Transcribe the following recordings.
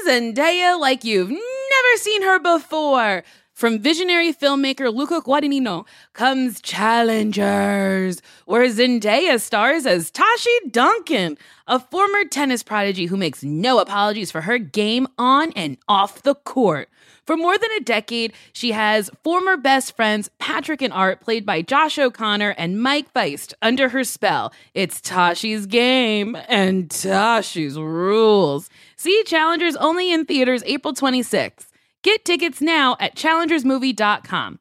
Zendaya like you've never seen her before. From visionary filmmaker Luca Guadagnino comes Challengers, where Zendaya stars as Tashi Duncan, a former tennis prodigy who makes no apologies for her game on and off the court. For more than a decade, she has former best friends Patrick and Art, played by Josh O'Connor and Mike Feist, under her spell. It's Tashi's game and Tashi's rules. See Challengers only in theaters April 26th. Get tickets now at challengersmovie.com.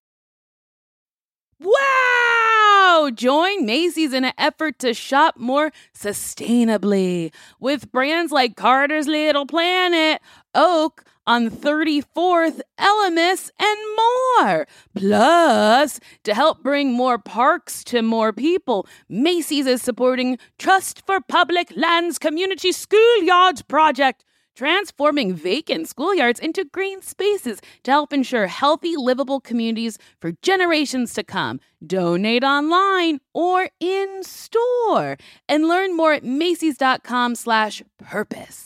Wow! Join Macy's in an effort to shop more sustainably with brands like Carter's Little Planet, Oak on 34th, Elemis, and more. Plus, to help bring more parks to more people, Macy's is supporting Trust for Public Lands Community Schoolyards Project, transforming vacant schoolyards into green spaces to help ensure healthy, livable communities for generations to come. Donate online or in store and learn more at Macys.com/purpose.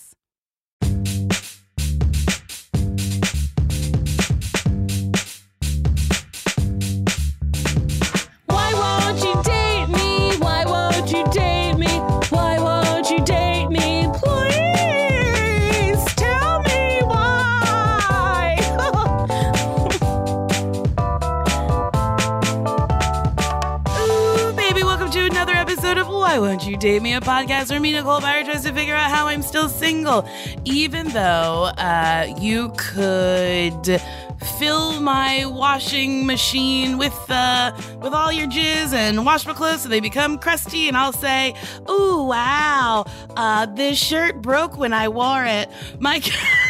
Why won't you date me? Why won't you date me? Why won't you date me? Please tell me why. Ooh, baby, welcome to another episode of Why Won't You Date Me, a podcast where me, Nicole Byer, tries to figure out how I'm still single, even though you could fill my washing machine with all your jizz and wash my clothes so they become crusty, and I'll say, ooh, wow, this shirt broke when I wore it. My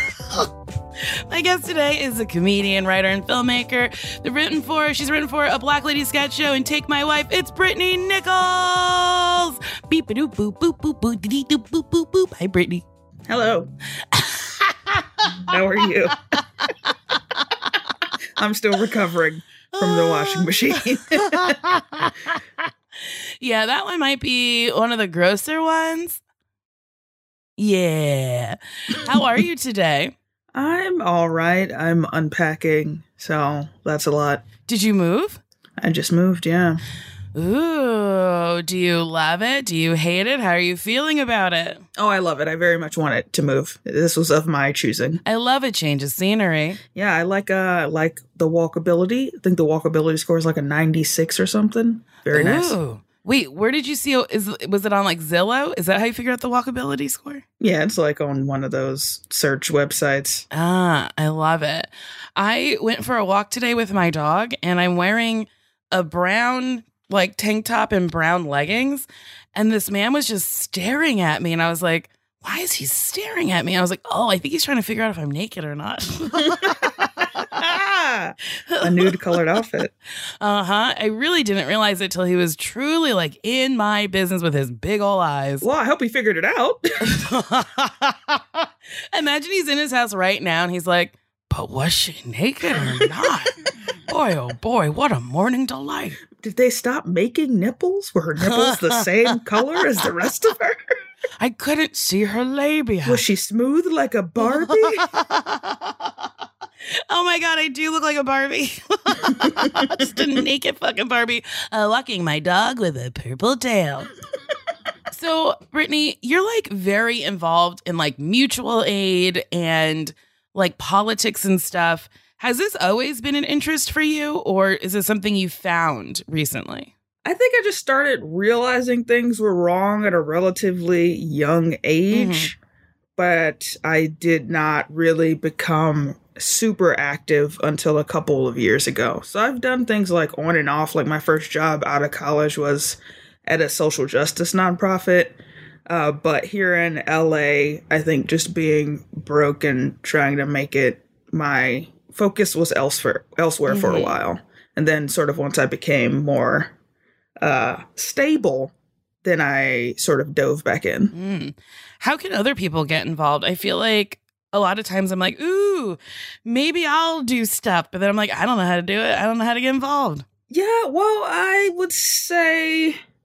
guest today is a comedian, writer, and filmmaker. She's written for A Black Lady Sketch Show and Take My Wife. It's Brittany Nichols. Beep-a-doop, boop, boop, boop, boop, dee-dee-doop, boop, boop, boop. Hi, Brittany. Hello. How are you? I'm still recovering from the washing machine. Yeah, that one might be one of the grosser ones. Yeah. How are you today? I'm all right. I'm unpacking, so that's a lot. Did you move? I just moved, yeah. Ooh, do you love it? Do you hate it? How are you feeling about it? Oh, I love it. I very much want it to move. This was of my choosing. I love a change of scenery. Yeah, I like the walkability. I think the walkability score is like a 96 or something. Very nice. Wait, where did you see? Was it on like Zillow? Is that how you figure out the walkability score? Yeah, it's like on one of those search websites. Ah, I love it. I went for a walk today with my dog, and I'm wearing a brown like tank top and brown leggings, and this man was just staring at me, and I was like, why is he staring at me? I was like, oh, I think he's trying to figure out if I'm naked or not. A nude colored outfit. I really didn't realize it till he was truly like in my business with his big old eyes. Well, I hope he figured it out. Imagine he's in his house right now and he's like, but was she naked or not? Boy, oh boy, what a morning delight. Did they stop making nipples? Were her nipples the same color as the rest of her? I couldn't see her labia. Was she smooth like a Barbie? Oh my God, I do look like a Barbie. Just a naked fucking Barbie walking my dog with a purple tail. So, Brittany, you're like very involved in like mutual aid and like politics and stuff. Has this always been an interest for you, or is it something you found recently? I think I just started realizing things were wrong at a relatively young age, but I did not really become super active until a couple of years ago. So I've done things like on and off. Like my first job out of college was at a social justice nonprofit. But here in LA, I think just being broke and trying to make it, my focus was elsewhere for a while. And then sort of once I became more stable, then I sort of dove back in. How can other people get involved? I feel like a lot of times I'm like, ooh, maybe I'll do stuff. But then I'm like, I don't know how to do it. I don't know how to get involved. Yeah, well, I would say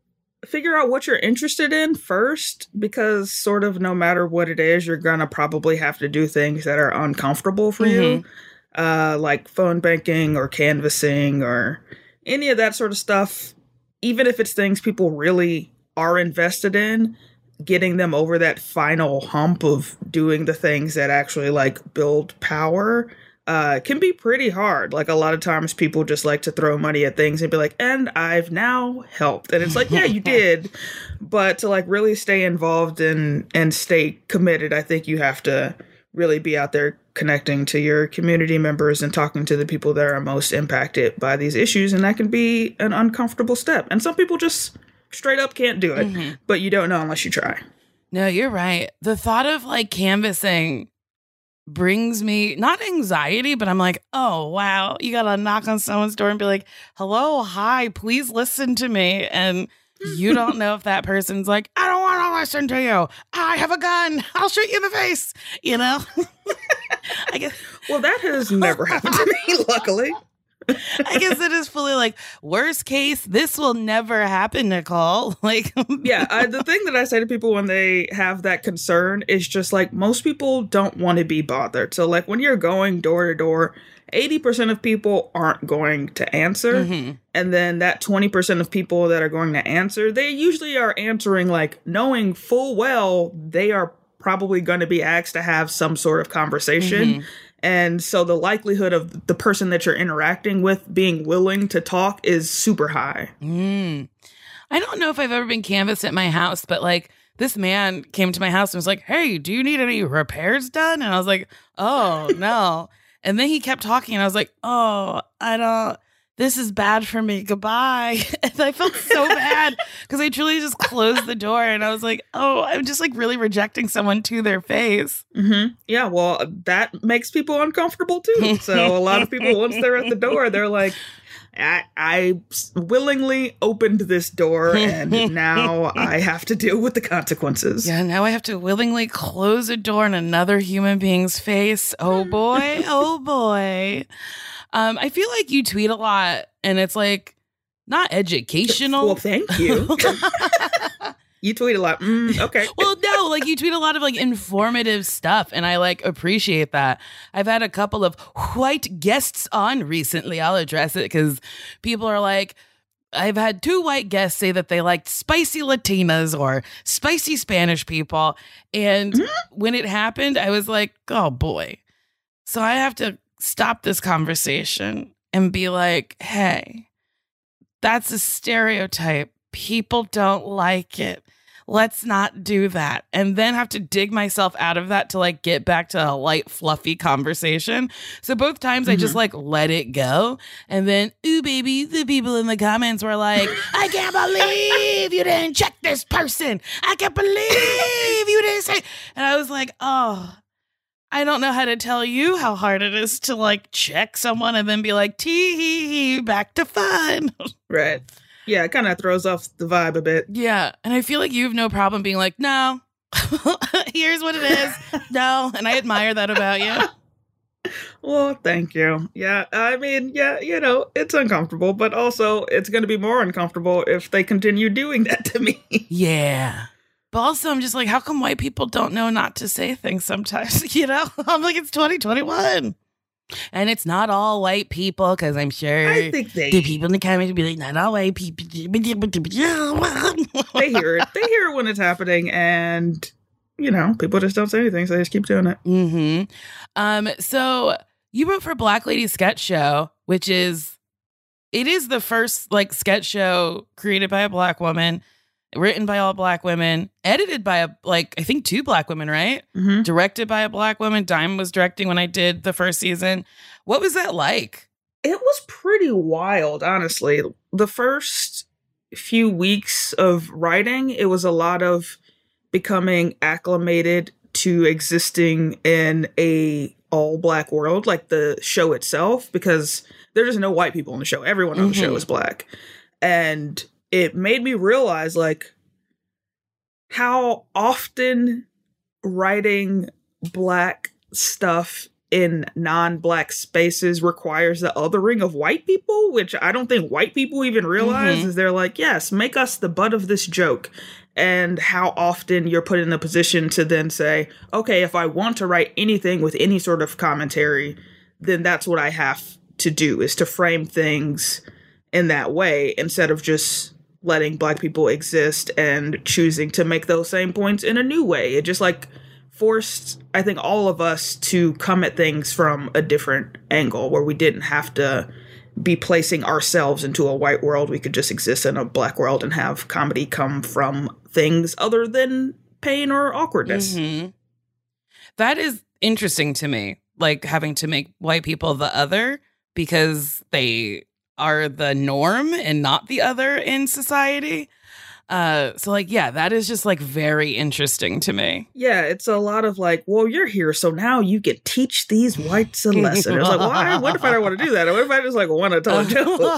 figure out what you're interested in first, because sort of no matter what it is, you're gonna probably have to do things that are uncomfortable for you, like phone banking or canvassing or any of that sort of stuff. Even if it's things people really are invested in, getting them over that final hump of doing the things that actually like build power can be pretty hard. Like a lot of times people just like to throw money at things and be like, and I've now helped. And it's like, yeah, you did. But to like really stay involved and stay committed, I think you have to really be out there connecting to your community members and talking to the people that are most impacted by these issues. And that can be an uncomfortable step. And some people just straight up can't do it, but you don't know unless you try. No, you're right. The thought of like canvassing brings me not anxiety, but I'm like, oh, wow, you got to knock on someone's door and be like, hello, hi, please listen to me. And you don't know if that person's like, I don't want to listen to you. I have a gun. I'll shoot you in the face. You know? I guess. Well, that has never happened to me, luckily. I guess it is fully like, worst case, this will never happen, Nicole. Like, yeah, the thing that I say to people when they have that concern is just like, most people don't want to be bothered. So like when you're going door to door, 80% of people aren't going to answer. And then that 20% of people that are going to answer, they usually are answering like knowing full well they are probably going to be asked to have some sort of conversation. And so the likelihood of the person that you're interacting with being willing to talk is super high. I don't know if I've ever been canvassed at my house, but like this man came to my house and was like, hey, do you need any repairs done? And I was like, oh, no. And then he kept talking and I was like, oh, I don't. This is bad for me. Goodbye. And I felt so bad because I truly just closed the door and I was like, oh, I'm just like really rejecting someone to their face. Yeah, well, that makes people uncomfortable too. So a lot of people, once they're at the door, they're like, I willingly opened this door and now I have to deal with the consequences. Yeah, now I have to willingly close a door in another human being's face. Oh boy. Oh boy. I feel like you tweet a lot and it's like not educational. Well, thank you. You tweet a lot. Okay. Well, no, like you tweet a lot of like informative stuff and I like appreciate that. I've had a couple of white guests on recently. I'll address it because people are like, I've had 2 white guests say that they liked spicy Latinas or spicy Spanish people. And when it happened, I was like, oh boy. So I have to stop this conversation and be like, hey, that's a stereotype. People don't like it. Let's not do that. And then have to dig myself out of that to like get back to a light, fluffy conversation. So both times I just like let it go. And then, ooh, baby, the people in the comments were like, I can't believe you didn't check this person. I can't believe you didn't say. And I was like, oh, I don't know how to tell you how hard it is to like check someone and then be like, tee back to fun. Right. Yeah, it kind of throws off the vibe a bit. Yeah. And I feel like you have no problem being like, no, here's what it is. No. And I admire that about you. Well, thank you. Yeah. I mean, yeah, you know, it's uncomfortable, but also it's going to be more uncomfortable if they continue doing that to me. Yeah. But also, I'm just like, how come white people don't know not to say things sometimes? You know, I'm like, it's 2021. And it's not all white people, because I'm sure I think the people in the comments will be like, not all white people. They hear it. They hear it when it's happening. And, you know, people just don't say anything. So they just keep doing it. So you wrote for Black Lady Sketch Show, which is, it is the first like sketch show created by a Black woman, written by all Black women, edited by I think 2 Black women, right? Directed by a Black woman. Dime was directing when I did the first season. What was that like? It was pretty wild, honestly. The first few weeks of writing, it was a lot of becoming acclimated to existing in a all Black world, like the show itself, because there's no white people on the show. Everyone on the show is Black. And it made me realize, like, how often writing Black stuff in non-black spaces requires the othering of white people, which I don't think white people even realize. Is they're like, yes, make us the butt of this joke. And how often you're put in a position to then say, okay, if I want to write anything with any sort of commentary, then that's what I have to do, is to frame things in that way instead of just letting black people exist and choosing to make those same points in a new way. It just like forced, I think, all of us to come at things from a different angle where we didn't have to be placing ourselves into a white world. We could just exist in a black world and have comedy come from things other than pain or awkwardness. That is interesting to me, like having to make white people the other because they are the norm and not the other in society. So like, yeah, that is just like very interesting to me. Yeah, it's a lot of like, well, you're here, so now you can teach these whites a lesson. It's like, why? What if I don't want to do that? What if I just like want to tell a joke?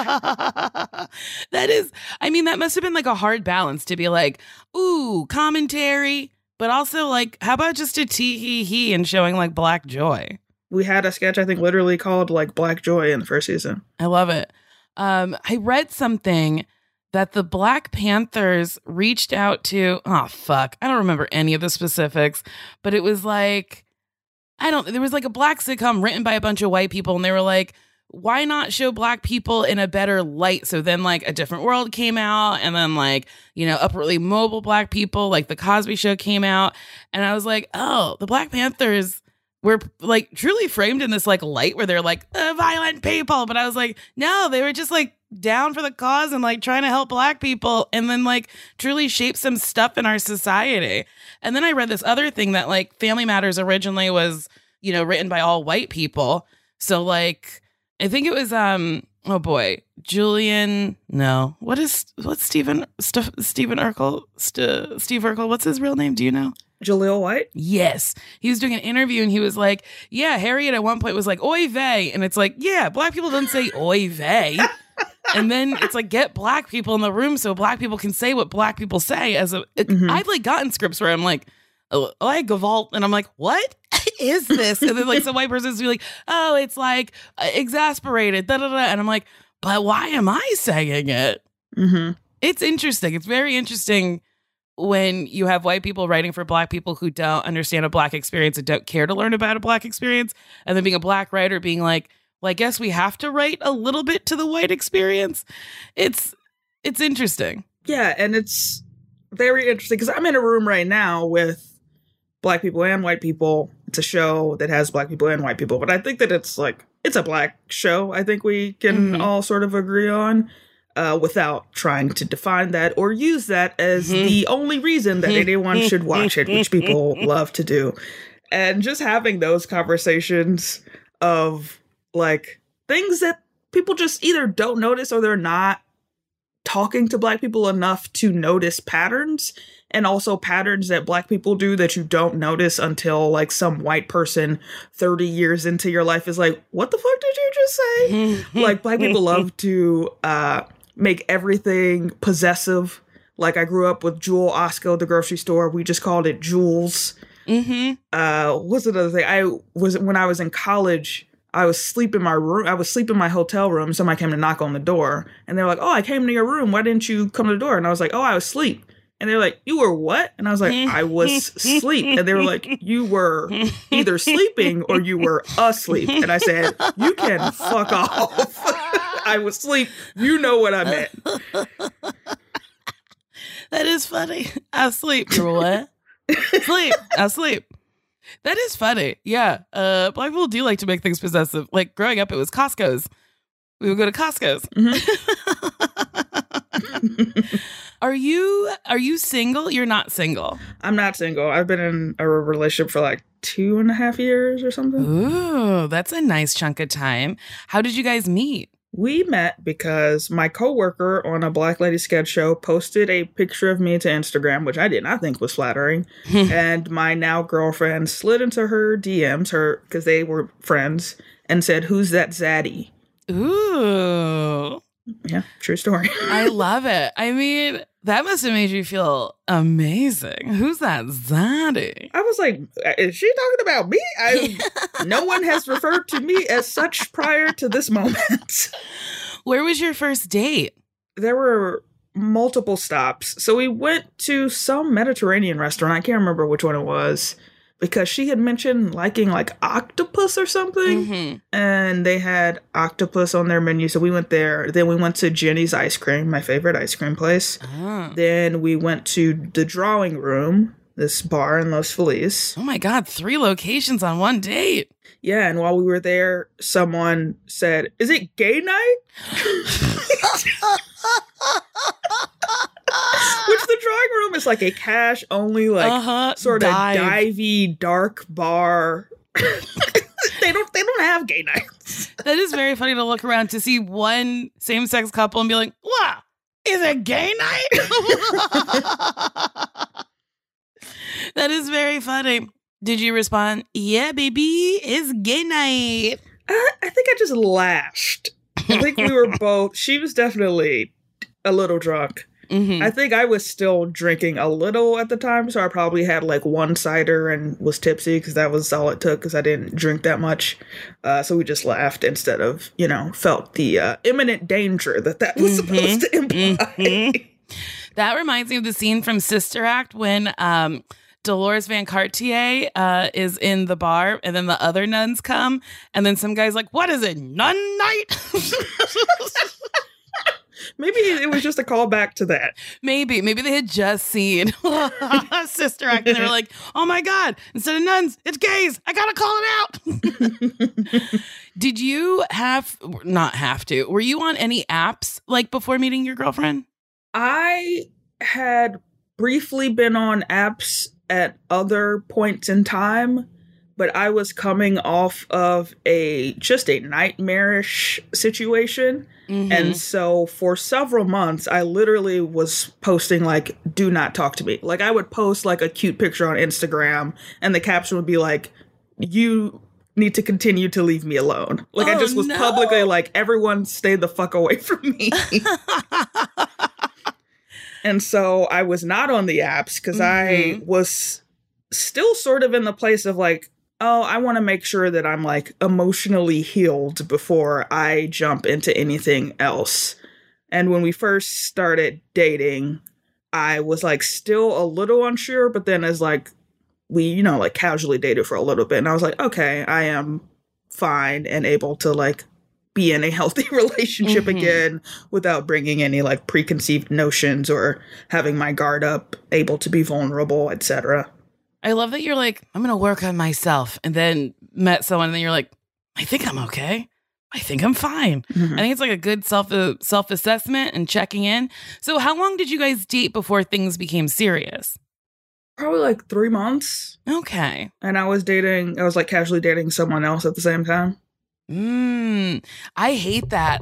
That is, I mean, that must have been like a hard balance to be like, ooh, commentary, but also like, how about just a tee-hee-hee and showing like black joy? We had a sketch, I think, literally called like Black Joy in the first season. I love it. I read something that the Black Panthers reached out to, I don't remember any of the specifics, but it was like, there was like a black sitcom written by a bunch of white people, and they were like, why not show black people in a better light? So then like A Different World came out, and then like, upwardly mobile black people, like The Cosby Show came out. And I was like, oh, the Black Panthers were like truly framed in this like light where they're like violent people. But I was like, no, they were just like down for the cause and like trying to help black people and then like truly shape some stuff in our society. And then I read this other thing that like Family Matters originally was, written by all white people. So like, I think it was, what's Steve Urkel? Steve Urkel, what's his real name? Do you know? Jaleel White? Yes. He was doing an interview and he was like, yeah, Harriet at one point was like, oy vey. And it's like, yeah, black people don't say oy vey. And then it's like, get black people in the room so black people can say what black people say. I've like gotten scripts where I'm like, oh, I gavolt. And I'm like, what is this? And then like some white person's be like, oh, it's like exasperated. Da, da, da. And I'm like, but why am I saying it? It's interesting. It's very interesting when you have white people writing for black people who don't understand a black experience and don't care to learn about a black experience. And then being a black writer being like, well, I guess we have to write a little bit to the white experience. It's interesting. Yeah, and it's very interesting because I'm in a room right now with black people and white people. It's a show that has black people and white people, but I think that it's a black show. I think we can all sort of agree on. Without trying to define that or use that as the only reason that anyone should watch it, which people love to do. And just having those conversations of like things that people just either don't notice or they're not talking to black people enough to notice patterns, and also patterns that black people do that you don't notice until like some white person 30 years into your life is like, what the fuck did you just say? Like black people love to make everything possessive. Like I grew up with Jewel Osco at the grocery store. We just called it Jules. What's another thing? When I was in college, I was asleep in my room. I was asleep in my hotel room. Somebody came to knock on the door and they're like, oh, I came to your room. Why didn't you come to the door? And I was like, oh, I was asleep. And they're like, you were what? And I was like, I was asleep. And they were like, you were either sleeping or you were asleep. And I said, you can fuck off. I was asleep. You know what I meant. That is funny. I sleep. You were what? Sleep. I sleep. That is funny. Yeah. Black people do like to make things possessive. Like growing up, it was Costco's. We would go to Costco's. Are you single? You're not single. I'm not single. I've been in a relationship for like 2.5 years or something. Ooh, that's a nice chunk of time. How did you guys meet? We met because my coworker on a Black Lady sketch show posted a picture of me to Instagram, which I did not think was flattering. And my now girlfriend slid into her DMs, because they were friends, and said, who's that zaddy? Ooh. Yeah, true story. I love it. I mean, that must have made you feel amazing. Who's that Zaddy? I was like, is she talking about me? No one has referred to me as such prior to this moment. Where was your first date? There were multiple stops. So we went to some Mediterranean restaurant. I can't remember which one it was, because she had mentioned liking like octopus or something. Mm-hmm. And they had octopus on their menu. So we went there. Then we went to Jenny's Ice Cream, my favorite ice cream place. Oh. Then we went to the Drawing Room, this bar in Los Feliz. Oh my God, 3 locations on one date. Yeah, and while we were there, someone said, "Is it gay night?" Which the Drawing Room is like a cash only, like sort of divey, dark bar. They don't have gay nights. That is very funny to look around to see one same-sex couple and be like, "Wow, is it gay night?" That is very funny. Did you respond, "Yeah, baby, it's gay night"? I think I just laughed. I think we were both. She was definitely a little drunk. Mm-hmm. I think I was still drinking a little at the time, so I probably had like one cider and was tipsy because that was all it took because I didn't drink that much. So we just laughed instead of, felt the imminent danger that was supposed to imply. Mm-hmm. That reminds me of the scene from Sister Act when Dolores Van Cartier is in the bar and then the other nuns come and then some guy's like, "What is it, nun night?" Maybe it was just a callback to that. Maybe they had just seen Sister Act and they were like, "Oh my God, instead of nuns, it's gays. I gotta call it out." Did you were you on any apps like before meeting your girlfriend? I had briefly been on apps at other points in time, but I was coming off of just a nightmarish situation. Mm-hmm. And so for several months, I literally was posting like, "Do not talk to me." Like I would post like a cute picture on Instagram and the caption would be like, "You need to continue to leave me alone." Like I just was publicly like, "Everyone stay the fuck away from me." And so I was not on the apps because I was still sort of in the place of like, oh, I want to make sure that I'm like emotionally healed before I jump into anything else. And when we first started dating, I was like still a little unsure, but then as like we, like casually dated for a little bit and I was like, okay, I am fine and able to like be in a healthy relationship again without bringing any like preconceived notions or having my guard up, able to be vulnerable, etc. I love that you're like, "I'm going to work on myself," and then met someone and then you're like, "I think I'm okay. I think I'm fine." I think it's like a good self-assessment and checking in. So how long did you guys date before things became serious? Probably like 3 months. Okay. And I was like casually dating someone else at the same time. I hate that.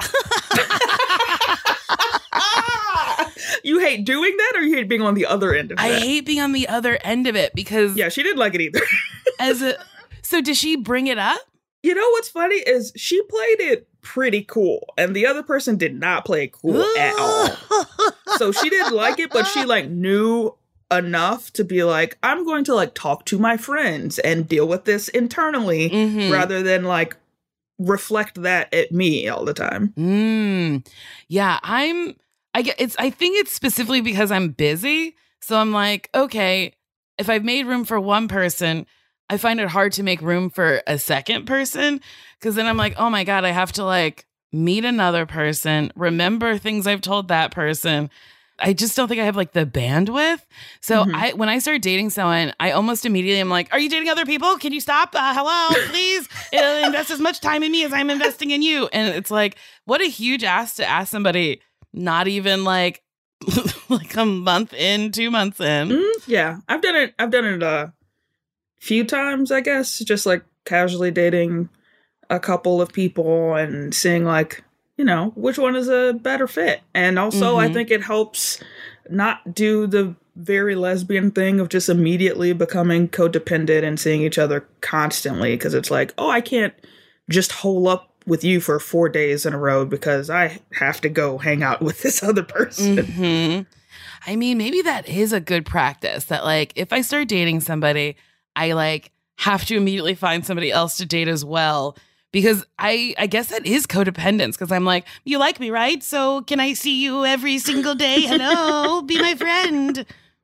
You hate doing that or you hate being on the other end of it? I hate being on the other end of it because... Yeah, she didn't like it either. So did she bring it up? You know what's funny is she played it pretty cool and the other person did not play it cool at all. So she didn't like it, but she like knew enough to be like, I'm going to like talk to my friends and deal with this internally rather than like reflect that at me all the time. Yeah, I think it's specifically because I'm busy. So I'm like, okay, if I've made room for one person, I find it hard to make room for a second person. Because then I'm like, oh my God, I have to like meet another person, remember things I've told that person. I just don't think I have like the bandwidth. So when I start dating someone, I almost immediately am like, "Are you dating other people? Can you stop? Hello, please invest as much time in me as I'm investing in you." And it's like, what a huge ask to ask somebody not even like like a month in, 2 months in. Yeah, I've done it a few times, I guess, just like casually dating a couple of people and seeing like, which one is a better fit. And also I think it helps not do the very lesbian thing of just immediately becoming codependent and seeing each other constantly. Because it's like, oh, I can't just hole up with you for 4 days in a row because I have to go hang out with this other person. Mm-hmm. I mean, maybe that is a good practice that like if I start dating somebody, I like have to immediately find somebody else to date as well. Because I guess that is codependence because I'm like, you like me, right? So can I see you every single day? Hello, be my friend.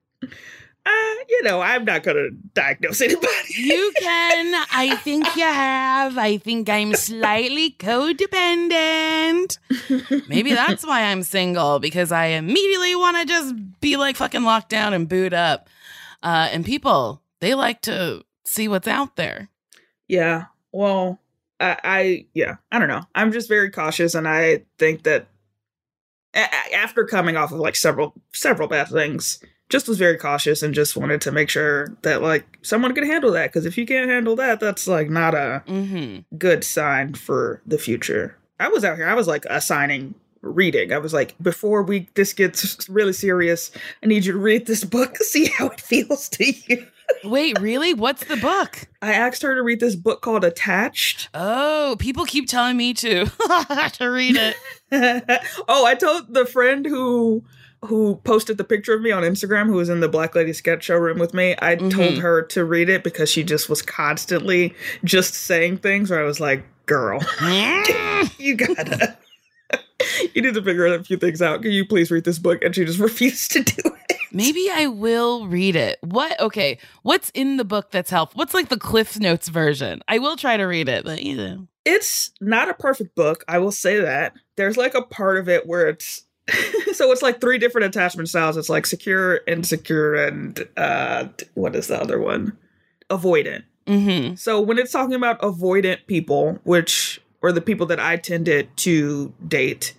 I'm not going to diagnose anybody. You can. I think you have. I think I'm slightly codependent. Maybe that's why I'm single, because I immediately want to just be like fucking locked down and boot up. And people, they like to see what's out there. Yeah. Well, I don't know. I'm just very cautious. And I think that after coming off of like several bad things, just was very cautious and just wanted to make sure that like someone could handle that. Because if you can't handle that, that's like not a good sign for the future. I was out here. I was like assigning reading. I was like, before this gets really serious, I need you to read this book, see how it feels to you. Wait, really? What's the book? I asked her to read this book called Attached. Oh, people keep telling me to read it. Oh, I told the friend who posted the picture of me on Instagram, who was in the Black Lady Sketch Show room with me, I told her to read it because she just was constantly just saying things where I was like, girl, you need to figure a few things out. Can you please read this book? And she just refused to do it. Maybe I will read it. What's in the book that's helpful? What's like the Cliff Notes version? I will try to read it, but It's not a perfect book, I will say that. There's like a part of it where it's so it's like 3 different attachment styles. It's like secure, insecure, and what is the other one? Avoidant. Mm-hmm. So when it's talking about avoidant people, which were the people that I tended to date,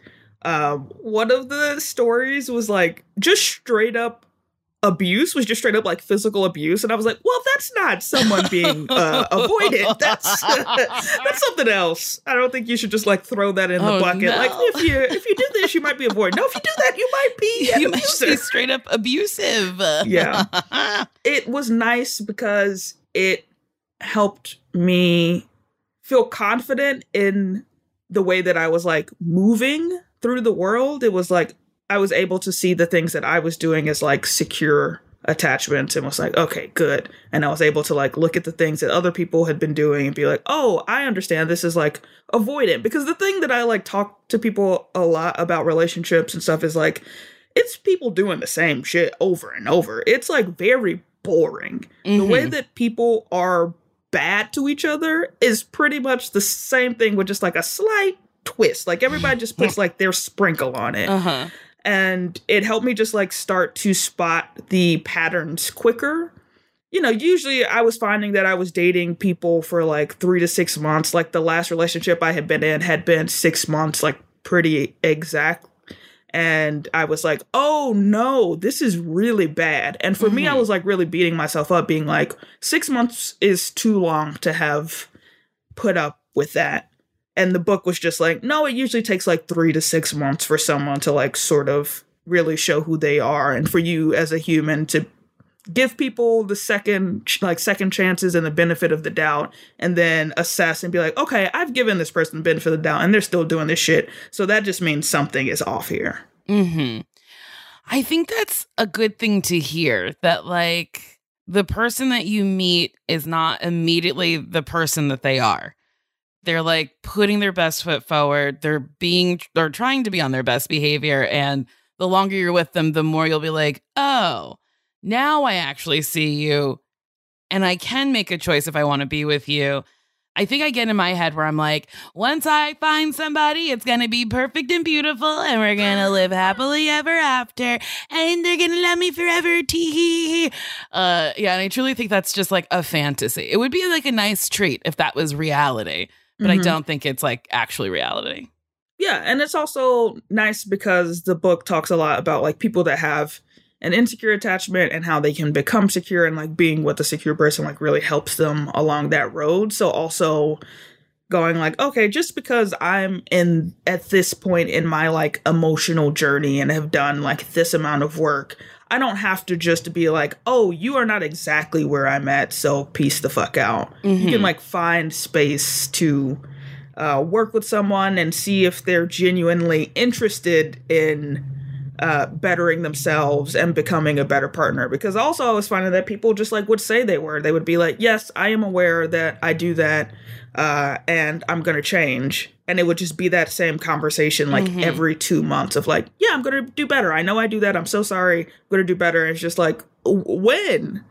one of the stories was like just straight up abuse, was just straight up like physical abuse. And I was like, well, that's not someone being avoidant. That's something else. I don't think you should just like throw that in the bucket. No. Like if you do this, you might be avoidant. No, if you do that, you might be an abuser. Might be straight up abusive. Yeah. It was nice because it helped me feel confident in the way that I was like moving through the world. It was like I was able to see the things that I was doing as like secure attachments and was like, okay, good. And I was able to like look at the things that other people had been doing and be like, oh, I understand this is like avoidant. Because the thing that I like talk to people a lot about relationships and stuff is like, it's people doing the same shit over and over. It's like very boring. Mm-hmm. The way that people are bad to each other is pretty much the same thing with just like a slight twist. Like everybody just puts like their sprinkle on it. Uh-huh. And it helped me just like start to spot the patterns quicker. You know, usually I was finding that I was dating people for like 3 to 6 months. Like the last relationship I had been in had been 6 months, like pretty exact. And I was like, oh no, this is really bad. And for me, I was like really beating myself up, being like, 6 months is too long to have put up with that. And the book was just like, no, it usually takes like 3 to 6 months for someone to like sort of really show who they are. And for you as a human to give people the second chances and the benefit of the doubt, and then assess and be like, okay, I've given this person the benefit of the doubt and they're still doing this shit. So that just means something is off here. Mm-hmm. I think that's a good thing to hear, that like the person that you meet is not immediately the person that they are. They're like putting their best foot forward. They're trying to be on their best behavior. And the longer you're with them, the more you'll be like, oh, now I actually see you and I can make a choice if I want to be with you. I think I get in my head where I'm like, once I find somebody, it's going to be perfect and beautiful and we're going to live happily ever after and they're going to love me forever. Tee. Yeah. And I truly think that's just like a fantasy. It would be like a nice treat if that was reality. But I don't think it's like actually reality. Yeah. And it's also nice because the book talks a lot about like people that have an insecure attachment and how they can become secure, and like being with a secure person like really helps them along that road. So also going like, okay, just because I'm at this point in my like emotional journey and have done like this amount of work, I don't have to just be like, oh, you are not exactly where I'm at, so peace the fuck out. Mm-hmm. You can like find space to work with someone and see if they're genuinely interested in bettering themselves and becoming a better partner. Because also I was finding that people just like would say they were. They would be like, yes, I am aware that I do that and I'm going to change. And it would just be that same conversation like every 2 months of like, yeah, I'm going to do better. I know I do that. I'm so sorry. I'm going to do better. And it's just like, when?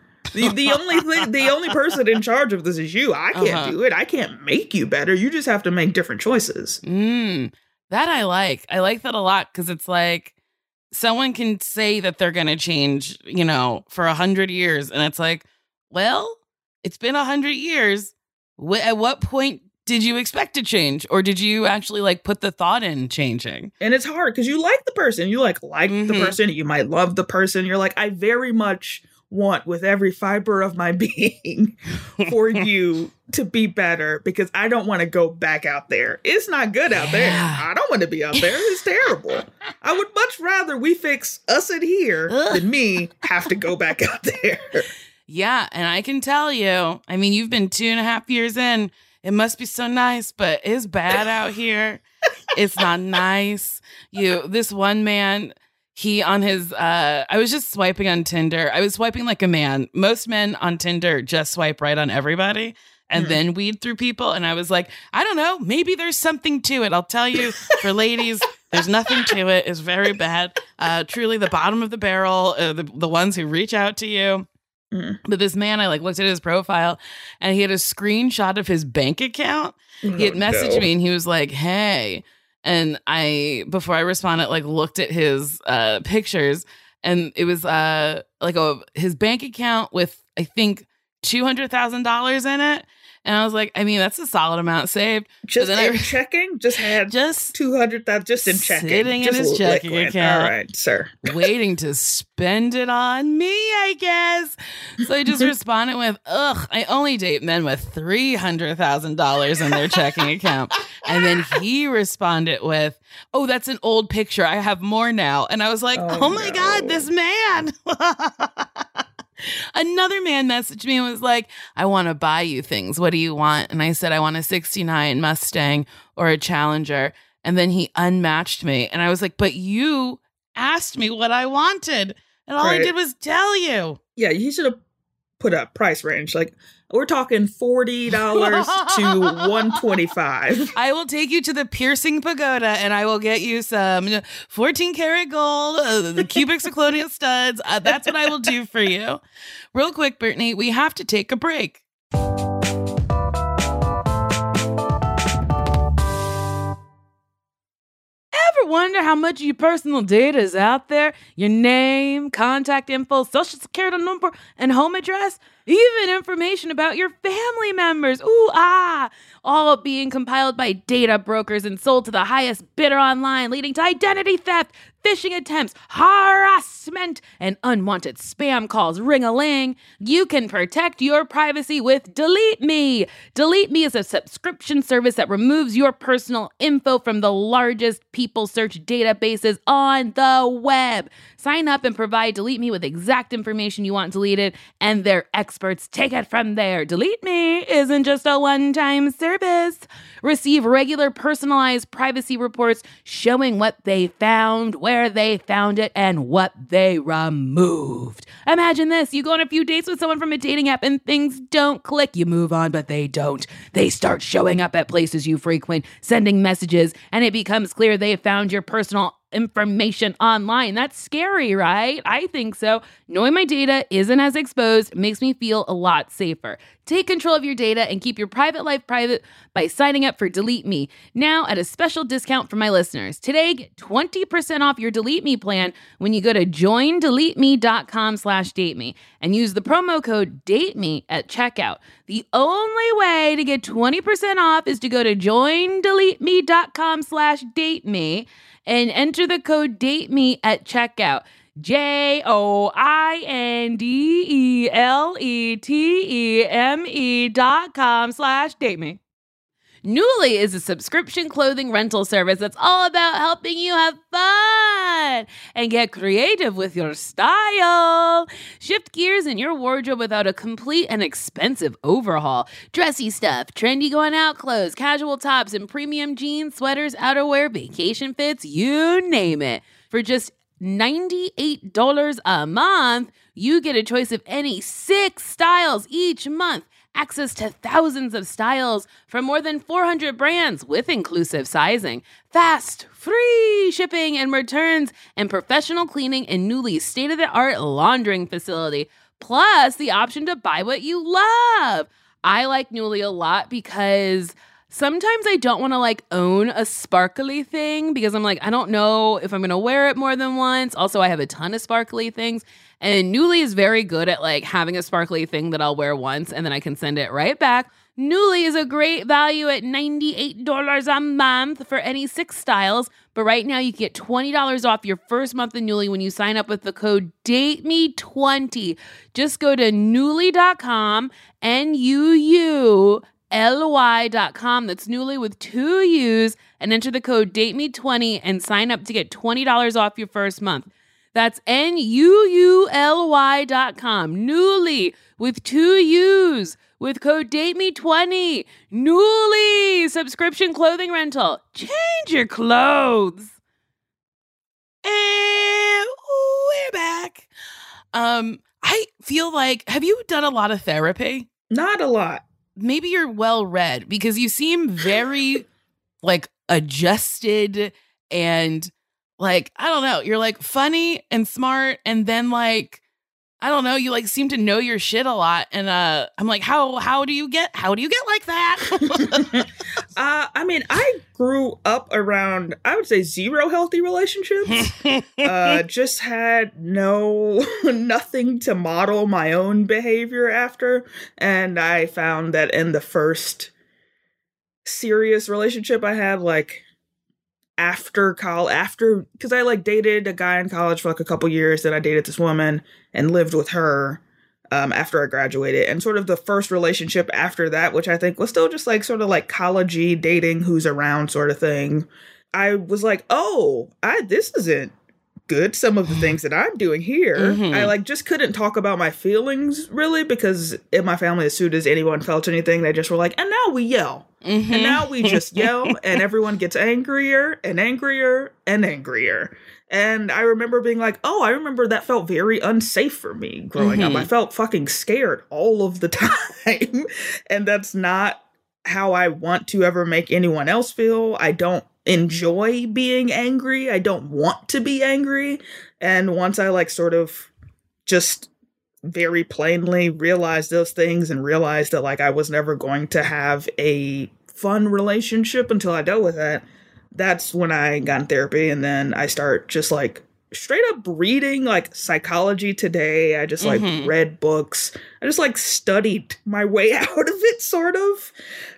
The only person in charge of this is you. I can't do it. I can't make you better. You just have to make different choices. That I like. I like that a lot because it's like someone can say that they're going to change, you know, for 100 years. And it's like, well, it's been 100 years. At what point did you expect to change? Or did you actually like put the thought in changing? And it's hard because you like the person. You like the person. You might love the person. You're like, I very much want with every fiber of my being for you to be better because I don't want to go back out there. It's not good out there. I don't want to be out there. It's terrible. I would much rather we fix us in here than me have to go back out there. Yeah. And I can tell you, I mean, you've been 2.5 years in. It must be so nice, but it's bad out here. It's not nice. This one man, he on his, I was just swiping on Tinder. I was swiping like a man. Most men on Tinder just swipe right on everybody and then weed through people. And I was like, I don't know, maybe there's something to it. I'll tell you, for ladies, there's nothing to it. It's very bad. Truly the bottom of the barrel, the ones who reach out to you. But this man, I like looked at his profile and he had a screenshot of his bank account. He had messaged me and he was like, hey. And before I responded, like looked at his pictures and it was his bank account with, I think, $200,000 in it. And I was like, I mean, that's a solid amount saved. Just in checking? Just had 200,000 just in checking. Sitting in his checking account. All right, sir. Waiting to spend it on me, I guess. So I just responded with, I only date men with $300,000 in their checking account. And then he responded with, oh, that's an old picture. I have more now. And I was like, oh my God, this man. Another man messaged me and was like, I want to buy you things. What do you want? And I said, I want a 69 Mustang or a Challenger. And then he unmatched me. And I was like, but you asked me what I wanted. And all I did was tell you. Yeah, he should have put a price range. Like, we're talking $40 to $125. I will take you to the Piercing Pagoda and I will get you some 14 karat gold, the cubic zirconia studs. That's what I will do for you. Real quick, Brittany, we have to take a break. Ever wonder how much of your personal data is out there? Your name, contact info, social security number, and home address? Even information about your family members. All being compiled by data brokers and sold to the highest bidder online, leading to identity theft, phishing attempts, harassment, and unwanted spam calls. Ring-a-ling. You can protect your privacy with Delete Me. Delete Me is a subscription service that removes your personal info from the largest people search databases on the web. Sign up and provide Delete Me with exact information you want deleted, and their experts take it from there. Delete Me isn't just a one-time service. Receive regular personalized privacy reports showing what they found, where they found it, and what they removed. Imagine this. You go on a few dates with someone from a dating app and things don't click. You move on, but they don't. They start showing up at places you frequent, sending messages, and it becomes clear they found your personal information online. That's scary, right? I think so. Knowing my data isn't as exposed makes me feel a lot safer. Take control of your data and keep your private life private by signing up for Delete Me now at a special discount for my listeners. Today, get 20% off your Delete Me plan when you go to joindeleteme.com/dateme and use the promo code DATEME at checkout. The only way to get 20% off is to go to joindeleteme.com/dateme and enter the code DATEME at checkout. JOINDELETEME.com/dateme. Nuuly is a subscription clothing rental service that's all about helping you have fun and get creative with your style. Shift gears in your wardrobe without a complete and expensive overhaul. Dressy stuff, trendy going out clothes, casual tops, and premium jeans, sweaters, outerwear, vacation fits, you name it. For just $98 a month, you get a choice of any 6 styles each month. Access to thousands of styles from more than 400 brands with inclusive sizing. Fast, free shipping and returns, and professional cleaning in Nuuly's state-of-the-art laundering facility. Plus, the option to buy what you love. I like Nuuly a lot because sometimes I don't want to own a sparkly thing because I'm I don't know if I'm going to wear it more than once. Also, I have a ton of sparkly things. And Nuuly is very good at having a sparkly thing that I'll wear once and then I can send it right back. Nuuly is a great value at $98 a month for any 6 styles. But right now you can get $20 off your first month of Nuuly when you sign up with the code DATEME20. Just go to Nuuly.com, NUULY.com. That's Nuuly with 2 U's, and enter the code DATEME20 and sign up to get $20 off your first month. That's NUULY.com. Nuuly with 2 U's with code DATEME20. Nuuly subscription clothing rental. Change your clothes. And we're back. I feel have you done a lot of therapy? Not a lot. Maybe you're well read because you seem very adjusted and I don't know, you're funny and smart, and then I don't know, you seem to know your shit a lot, and I'm how do you get like that? I mean, I grew up around, I would say, 0 healthy relationships. Just had nothing to model my own behavior after, and I found that in the first serious relationship I had, after college, because I dated a guy in college for a couple years, then I dated this woman and lived with her after I graduated, and sort of the first relationship after that, which I think was still just college-y dating who's around sort of thing, I was this isn't good, some of the things that I'm doing here. Mm-hmm. I just couldn't talk about my feelings really, because in my family, as soon as anyone felt anything, they just were and now we yell. Mm-hmm. And now we just yell, and everyone gets angrier and angrier and angrier. And I remember being I remember that felt very unsafe for me growing up. I felt fucking scared all of the time. And that's not how I want to ever make anyone else feel. I don't enjoy being angry. I don't want to be angry. And once I sort of just very plainly realized those things and realized that I was never going to have a fun relationship until I dealt with that, that's when I got in therapy. And then I start just straight up reading Psychology Today. I just read books. I just studied my way out of it sort of.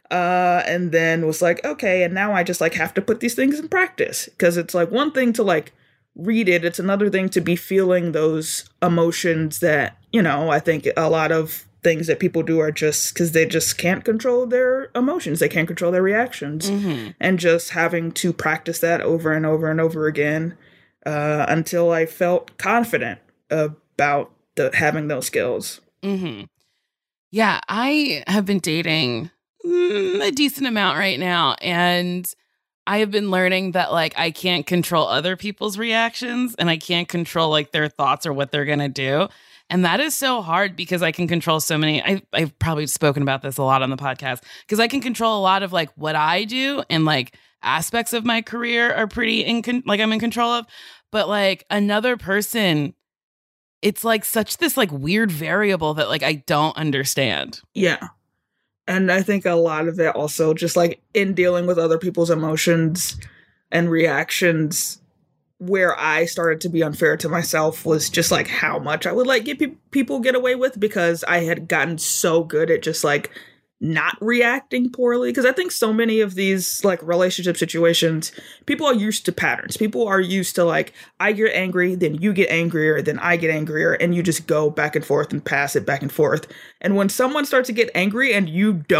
And then was okay, and now I just have to put these things in practice, because it's one thing to read it. It's another thing to be feeling those emotions that, I think a lot of things that people do are just because they just can't control their emotions. They can't control their reactions. Mm-hmm. And just having to practice that over and over and over again until I felt confident about having those skills. Mm-hmm. Yeah, I have been dating a decent amount right now, and I have been learning that I can't control other people's reactions, and I can't control their thoughts or what they're gonna do. And that is so hard because I can control so many. I've probably spoken about this a lot on the podcast, because I can control a lot of what I do, and aspects of my career are pretty I'm in control of. But another person, it's such this weird variable that I don't understand. Yeah. And I think a lot of it also just in dealing with other people's emotions and reactions, where I started to be unfair to myself was just how much I would get people get away with, because I had gotten so good at just not reacting poorly. Because I think so many of these relationship situations, people are used to patterns. People are used to I get angry, then you get angrier, then I get angrier, and you just go back and forth and pass it back and forth. And when someone starts to get angry and you don't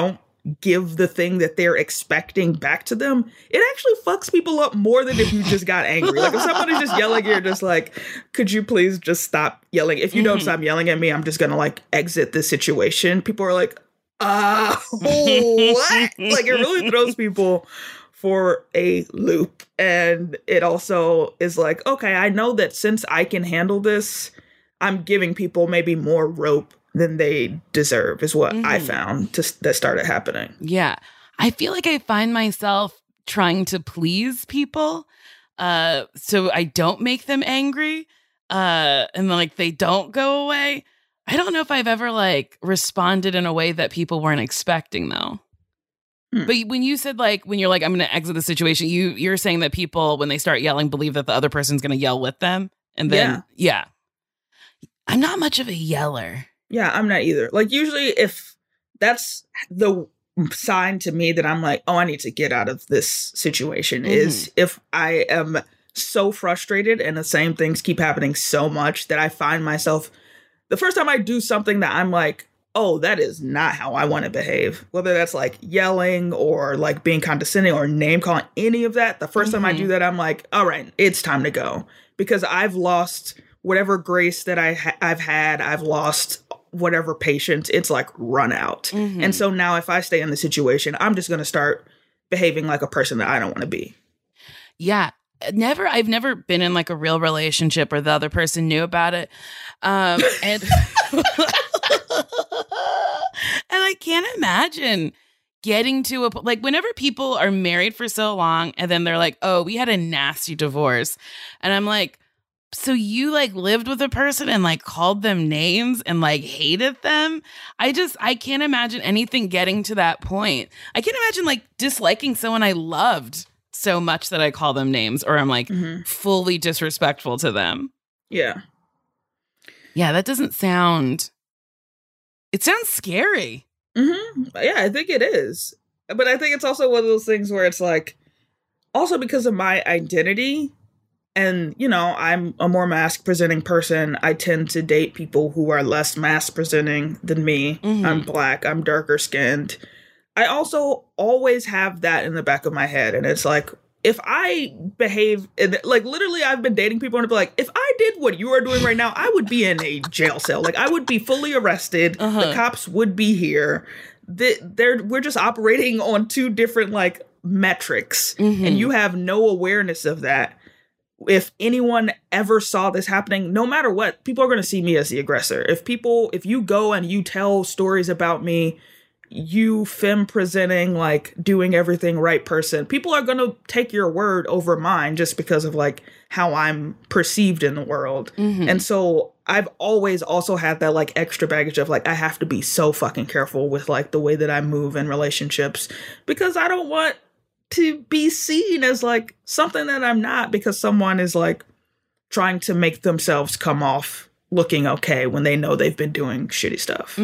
give the thing that they're expecting back to them, it actually fucks people up more than if you just got angry. Like if somebody's just yelling, you're just like, could you please just stop yelling? If you don't stop yelling at me, I'm just gonna like exit the situation. People are like, what? Like it really throws people for a loop. And it also is like, okay, I know that since I can handle this, I'm giving people maybe more rope than they deserve, is what I found that started happening. Yeah. I feel like I find myself trying to please people so I don't make them angry and like they don't go away. I don't know if I've ever like responded in a way that people weren't expecting though. But when you said like, when you're like, I'm going to exit the situation, you're saying that people, when they start yelling, believe that the other person's going to yell with them. And then, yeah. I'm not much of a yeller. Yeah, I'm not either. Like usually if that's the sign to me that I'm like, oh, I need to get out of this situation is if I am so frustrated and the same things keep happening so much that I find myself, the first time I do something that I'm like, oh, that is not how I want to behave. Whether that's like yelling or like being condescending or name calling, any of that. The first time I do that, I'm like, all right, it's time to go. Because I've lost whatever grace that I've had. I've lost whatever patience. It's like run out. And so now if I stay in the situation, I'm just going to start behaving like a person that I don't want to be. Yeah. I've never been in like a real relationship where the other person knew about it. And and I can't imagine getting to like whenever people are married for so long and then they're like, oh, we had a nasty divorce. And I'm like, so you like lived with a person and like called them names and like hated them? I can't imagine anything getting to that point. I can't imagine like disliking someone I loved so much that I call them names or I'm like fully disrespectful to them. Yeah. Yeah, that doesn't sound... It sounds scary. Yeah, I think it is. But I think it's also one of those things where it's like, also because of my identity, and, you know, I'm a more mask-presenting person, I tend to date people who are less mask-presenting than me. I'm Black, I'm darker skinned. I also always have that in the back of my head, and it's like, if I behave, like literally I've been dating people and be like, if I did what you are doing right now, I would be in a jail cell. Like I would be fully arrested. The cops would be here. We're just operating on two different like metrics and you have no awareness of that. If anyone ever saw this happening, no matter what, people are going to see me as the aggressor. If you go and you tell stories about me, you femme presenting, like doing everything right person, people are going to take your word over mine just because of like how I'm perceived in the world. And so I've always also had that like extra baggage of like, I have to be so fucking careful with like the way that I move in relationships because I don't want to be seen as like something that I'm not because someone is like trying to make themselves come off looking okay when they know they've been doing shitty stuff.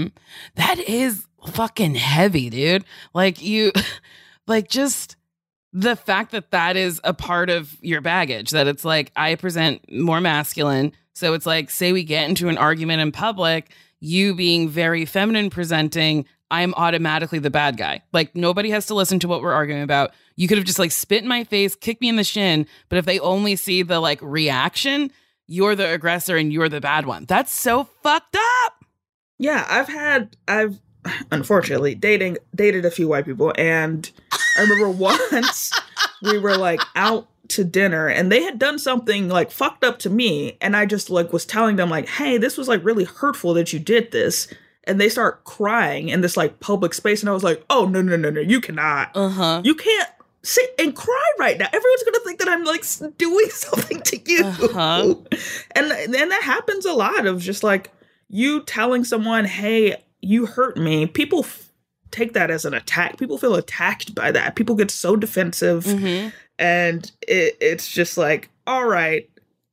That is fucking heavy, dude. Like you, like just the fact that is a part of your baggage, that it's like, I present more masculine. So it's like, say we get into an argument in public, you being very feminine presenting, I'm automatically the bad guy. Like nobody has to listen to what we're arguing about. You could have just like spit in my face, kicked me in the shin. But if they only see the like reaction, you're the aggressor and you're the bad one. That's so fucked up. Yeah, I've unfortunately dated a few white people, and I remember once we were like out to dinner and they had done something like fucked up to me, and I just like was telling them like, hey, this was like really hurtful that you did this, and they start crying in this like public space, and I was like, oh no, you cannot, you can't sit and cry right now. Everyone's gonna think that I'm like doing something to you. And that happens a lot of just like you telling someone, hey, you hurt me. People take that as an attack. People feel attacked by that. People get so defensive. And it's just like, all right,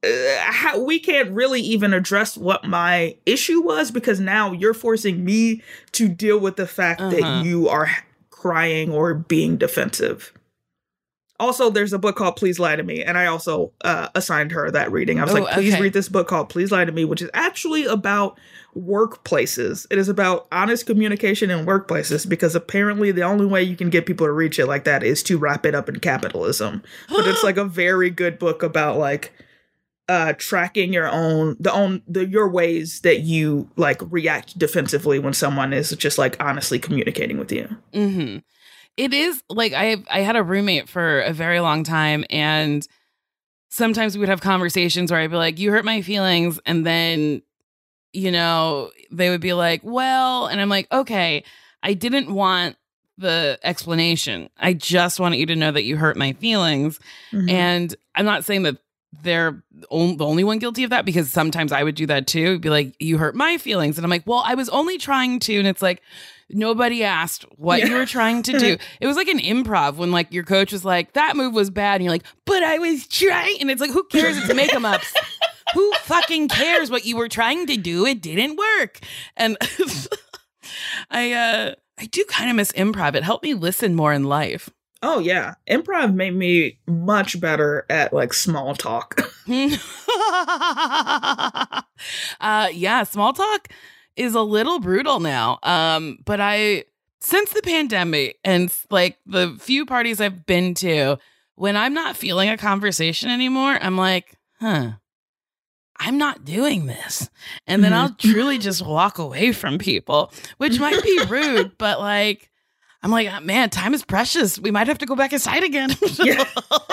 we can't really even address what my issue was because now you're forcing me to deal with the fact that you are crying or being defensive. Also, there's a book called Please Lie to Me, and I also assigned her that reading. I was like, please read this book called Please Lie to Me, which is actually about workplaces. It is about honest communication in workplaces, because apparently the only way you can get people to read shit like that is to wrap it up in capitalism. But it's like a very good book about like tracking your ways that you like react defensively when someone is just like honestly communicating with you. Mm-hmm. It is like I had a roommate for a very long time, and sometimes we would have conversations where I'd be like, you hurt my feelings, and then they would be like, well, and I'm like, okay, I didn't want the explanation. I just want you to know that you hurt my feelings. Mm-hmm. And I'm not saying that they're the only one guilty of that, because sometimes I would do that too. It'd be like, you hurt my feelings. And I'm like, well, I was only trying to. And it's like, nobody asked what you were trying to do. It was like an improv when like your coach was like, that move was bad. And you're like, but I was trying. And it's like, who cares? It's make 'em ups. Who fucking cares what you were trying to do? It didn't work. And I do kind of miss improv. It helped me listen more in life. Oh, yeah. Improv made me much better at like small talk. Yeah, small talk is a little brutal now. But since the pandemic and like the few parties I've been to, when I'm not feeling a conversation anymore, I'm like, I'm not doing this. And then I'll truly just walk away from people, which might be rude, but like, I'm like, man, time is precious. We might have to go back inside again. Yeah.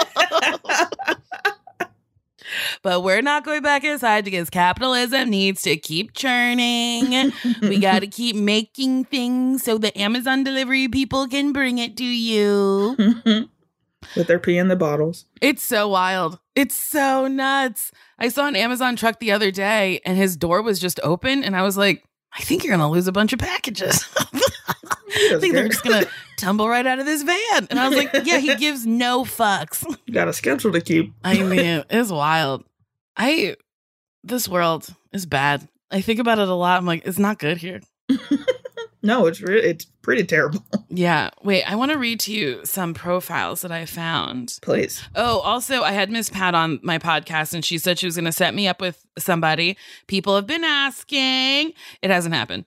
But we're not going back inside because capitalism needs to keep churning. We got to keep making things so the Amazon delivery people can bring it to you. With their pee in the bottles. It's so wild. It's so nuts. I saw an Amazon truck the other day and his door was just open. And I was like, I think you're going to lose a bunch of packages. I think they're just going to tumble right out of this van. And I was like, yeah, he gives no fucks. You got a schedule to keep. I mean, it's wild. This world is bad. I think about it a lot. I'm like, it's not good here. No, it's pretty terrible. Yeah. Wait, I want to read to you some profiles that I found. Please. Oh, also, I had Miss Pat on my podcast, and she said she was going to set me up with somebody. People have been asking. It hasn't happened.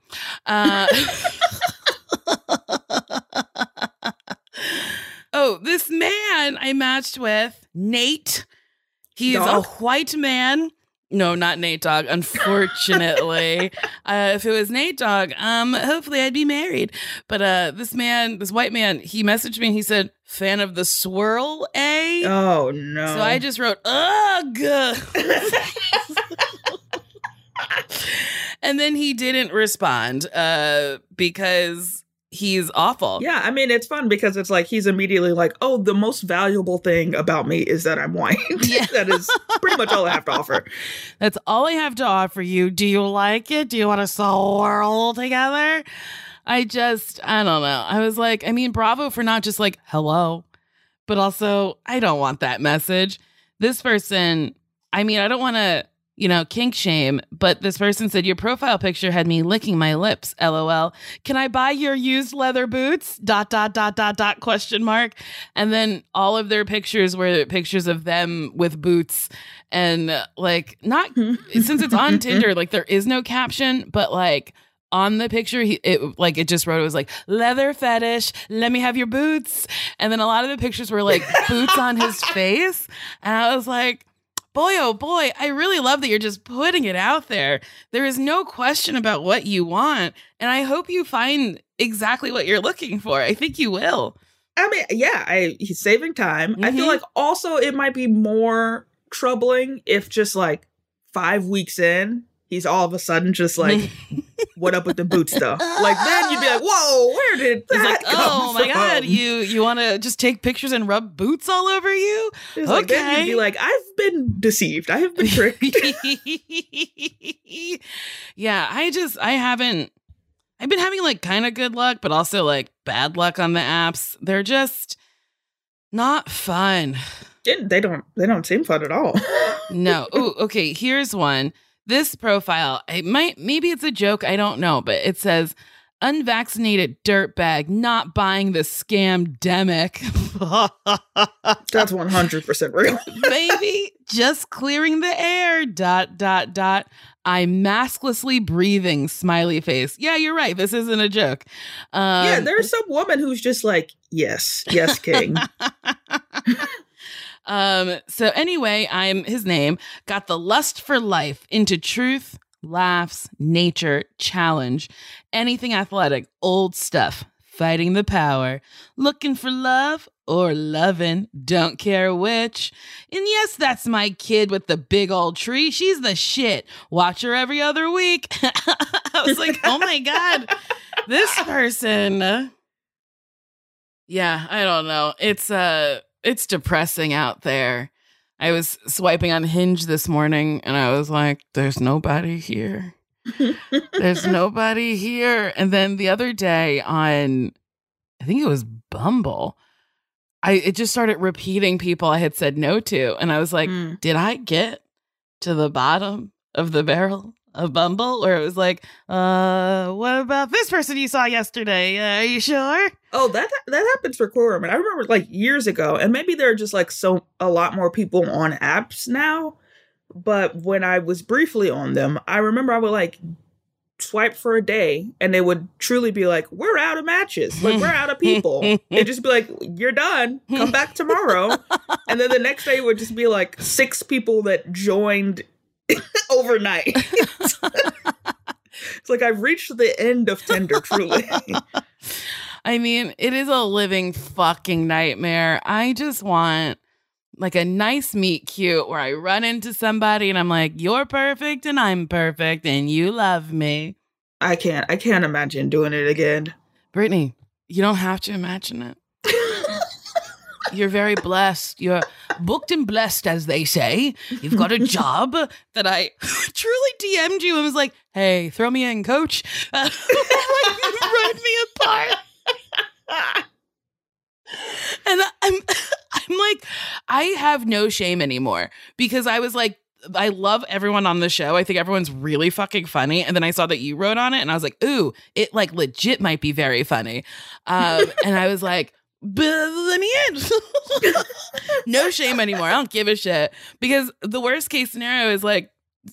Oh, this man I matched with, Nate. He's a white man. No, not Nate Dogg, unfortunately. If it was Nate Dogg, hopefully I'd be married. But this white man, he messaged me and he said, fan of the swirl, eh? Oh, no. So I just wrote, ugh. And then he didn't respond because he's awful. Yeah, I mean, it's fun because it's like he's immediately like, oh, the most valuable thing about me is that I'm white. Yeah. That is pretty much all I have to offer. That's all I have to offer you. Do you like it? Do you want to swirl together? I don't know. I was like, I mean, bravo for not just like, hello, but also I don't want that message. This person, I mean, I don't want to, kink shame, but this person said your profile picture had me licking my lips. LOL. Can I buy your used leather boots? ... question mark. And then all of their pictures were pictures of them with boots, and like not since it's on Tinder, like there is no caption, but like on the picture, it just wrote, it was like leather fetish. Let me have your boots. And then a lot of the pictures were like boots on his face, and I was like, boy, oh boy, I really love that you're just putting it out there. There is no question about what you want. And I hope you find exactly what you're looking for. I think you will. I mean, yeah, he's saving time. I feel like also it might be more troubling if just like 5 weeks in, he's all of a sudden just like, what up with the boots though? Like then you'd be like, whoa, where did that come oh my from? God, you want to just take pictures and rub boots all over you? Okay. Like, then you'd be like, I've been deceived. I have been tricked. Yeah, I've been having like kind of good luck, but also like bad luck on the apps. They're just not fun. They don't seem fun at all. No. Oh, okay. Here's one. This profile, maybe it's a joke, I don't know, but it says, unvaccinated dirtbag not buying the scam-demic. That's 100% real. Baby, just clearing the air, ... I'm masklessly breathing, smiley face. Yeah, you're right. This isn't a joke. Yeah, there's some woman who's just like, yes, king. So anyway, I'm his name, got the lust for life, into truth, laughs, nature, challenge, anything athletic, old stuff, fighting the power, looking for love or loving, don't care which. And yes, that's my kid with the big old tree. She's the shit. Watch her every other week. I was like, oh my God, this person. Yeah, I don't know. It's depressing out there. I was swiping on Hinge this morning and I was like, there's nobody here. There's nobody here. And then the other day on, I think it was Bumble, it just started repeating people I had said no to. And I was like, did I get to the bottom of the barrel of Bumble? Or it was like, what about this person you saw yesterday? Are you sure? Oh, that happens for Quorum. And I remember like years ago, and maybe there are just like a lot more people on apps now. But when I was briefly on them, I remember I would like swipe for a day and they would truly be like, we're out of matches. Like, we're out of people. It'd just be like, you're done. Come back tomorrow. And then the next day would just be like 6 people that joined overnight. It's like I've reached the end of Tinder, truly. I mean, it is a living fucking nightmare. I just want like a nice meet cute where I run into somebody and I'm like, you're perfect and I'm perfect and you love me. I can't imagine doing it again. Brittany, you don't have to imagine it. You're very blessed. You're booked and blessed, as they say. You've got a job that I truly DM'd you and was like, hey, throw me in, coach. Run me apart. And I'm like, I have no shame anymore because I was like, I love everyone on the show. I think everyone's really fucking funny. And then I saw that you wrote on it and I was like, ooh, it like legit might be very funny. And I was like, let me in. No shame anymore. I don't give a shit because the worst case scenario is like,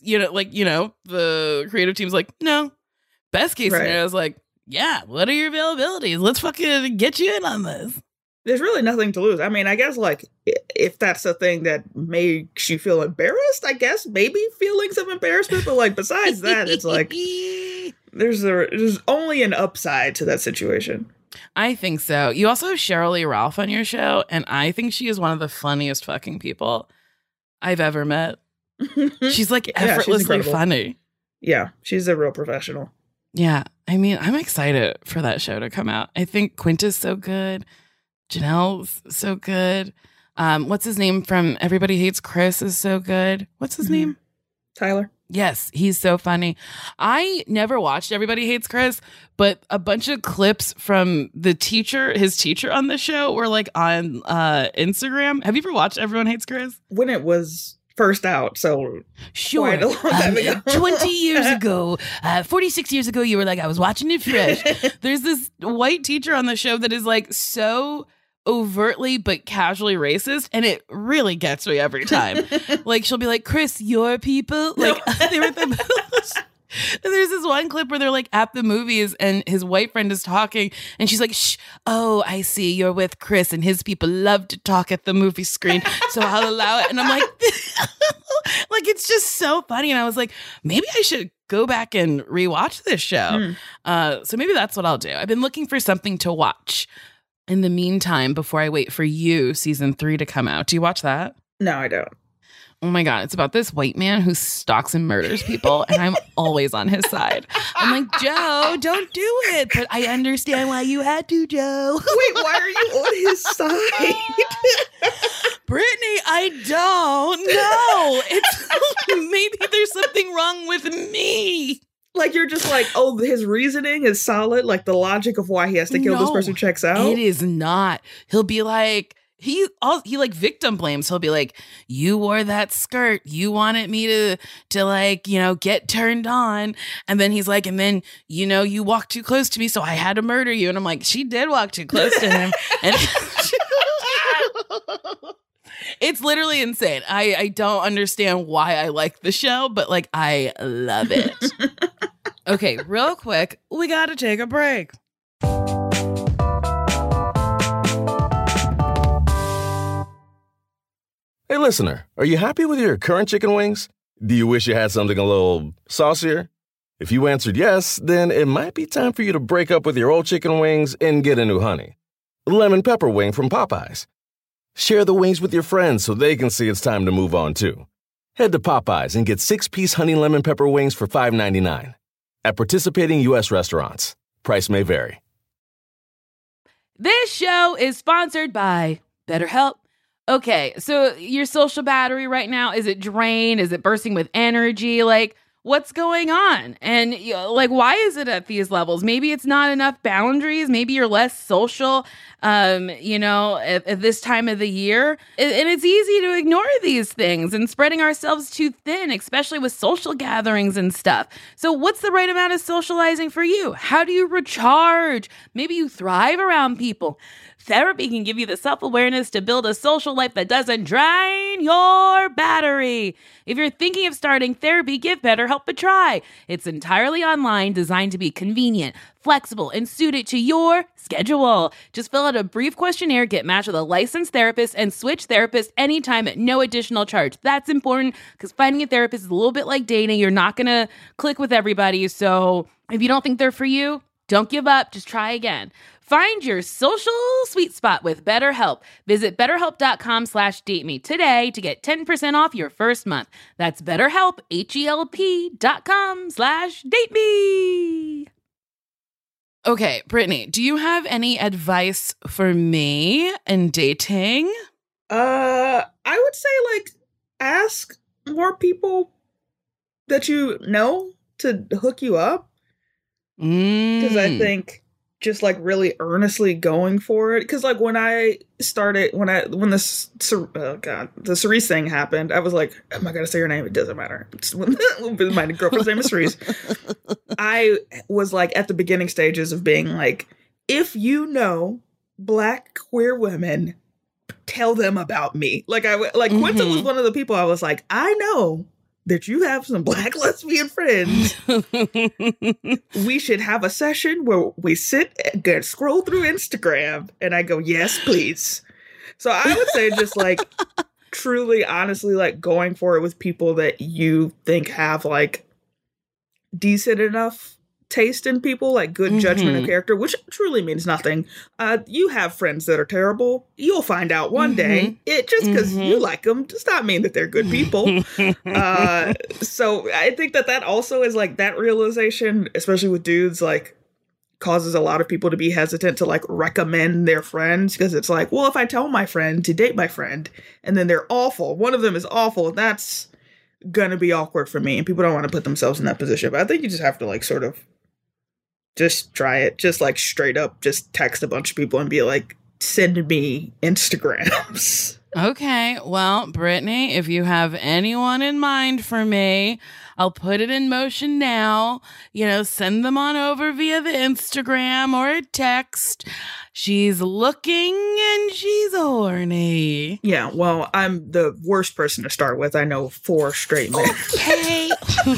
the creative team's like, no. Best case scenario is like, yeah, what are your availabilities? Let's fucking get you in on this. There's really nothing to lose. I mean, I guess like if that's a thing that makes you feel embarrassed, I guess maybe feelings of embarrassment. But like besides that, it's like there's only an upside to that situation. I think so. You also have Cheryl Lee Ralph on your show, and I think she is one of the funniest fucking people I've ever met. She's like effortlessly funny. Yeah, she's a real professional. Yeah, I mean, I'm excited for that show to come out. I think Quinta's so good. Janelle's so good. What's his name from Everybody Hates Chris is so good. What's his name? Tyler. Yes, he's so funny. I never watched Everybody Hates Chris, but a bunch of clips from his teacher on the show were like on Instagram. Have you ever watched Everyone Hates Chris? When it was first out, so sure. Quite a long time ago. 20 years ago, 46 years ago, you were like, I was watching it fresh. There's this white teacher on the show that is like so overtly but casually racist, and it really gets me every time. Like she'll be like, Chris, your people, like they were the and there's this one clip where they're like at the movies and his white friend is talking and she's like, shh, oh, I see you're with Chris and his people love to talk at the movie screen, so I'll allow it. And I'm like like it's just so funny. And I was like, maybe I should go back and rewatch this show. So maybe that's what I'll do. I've been looking for something to watch in the meantime before I wait for You season 3 to come out. Do you watch that? No, I don't. Oh my God, it's about this white man who stalks and murders people, and I'm always on his side. I'm like, Joe, don't do it. But I understand why you had to, Joe. Wait, why are you on his side? Brittany, I don't know. It's maybe there's something wrong with me. Like you're just like, oh, his reasoning is solid. Like the logic of why he has to kill this person checks out. It is not. He'll be like, he like victim blames. He'll be like, you wore that skirt. You wanted me to like, get turned on. And then he's like, and then, you walked too close to me. So I had to murder you. And I'm like, she did walk too close to him. And It's literally insane. I don't understand why I like the show, but like I love it. Okay, real quick, we got to take a break. Hey, listener, are you happy with your current chicken wings? Do you wish you had something a little saucier? If you answered yes, then it might be time for you to break up with your old chicken wings and get a new honey. Lemon pepper wing from Popeyes. Share the wings with your friends so they can see it's time to move on too. Head to Popeyes and get 6-piece honey lemon pepper wings for $5.99. At participating U.S. restaurants. Price may vary. This show is sponsored by BetterHelp. Okay, so your social battery right now, is it drained? Is it bursting with energy? Like, what's going on? And like, why is it at these levels? Maybe it's not enough boundaries. Maybe you're less social, at this time of the year. And it's easy to ignore these things and spreading ourselves too thin, especially with social gatherings and stuff. So what's the right amount of socializing for you? How do you recharge? Maybe you thrive around people. Therapy can give you the self-awareness to build a social life that doesn't drain your battery. If you're thinking of starting therapy, give BetterHelp a try. It's entirely online, designed to be convenient, flexible, and suited to your schedule. Just fill out a brief questionnaire, get matched with a licensed therapist, and switch therapists anytime at no additional charge. That's important because finding a therapist is a little bit like dating. You're not going to click with everybody. So if you don't think they're for you, don't give up. Just try again. Find your social sweet spot with BetterHelp. Visit BetterHelp.com/dateme today to get 10% off your first month. That's BetterHelp, HELP.com/dateme. Okay, Brittany, do you have any advice for me in dating? I would say, like, ask more people that you know to hook you up. Because I think just like really earnestly going for it. Because like when the Cerise thing happened, I was like, am I gonna say her name? It doesn't matter. My girlfriend's name is Cerise. I was like at the beginning stages of being like, if you know Black queer women, tell them about me. Like Quinta was one of the people I was like, I know that you have some Black lesbian friends. We should have a session where we sit and scroll through Instagram. And I go, yes, please. So I would say just like truly, honestly, like going for it with people that you think have like decent enough taste in people, like good judgment of character, which truly means nothing. You have friends that are terrible. You'll find out one day. It just because you like them does not mean that they're good people. So I think that also is like that realization, especially with dudes, like causes a lot of people to be hesitant to like recommend their friends because it's like, well, if I tell my friend to date my friend and then they're awful, one of them is awful, that's gonna be awkward for me, and people don't want to put themselves in that position. But I think you just have to like sort of just try it. Just like straight up, just text a bunch of people and be like, send me Instagrams. Okay. Well, Brittany, if you have anyone in mind for me, I'll put it in motion now. Send them on over via the Instagram or a text. She's looking and she's horny. Yeah, well, I'm the worst person to start with. I know 4 straight men. Okay.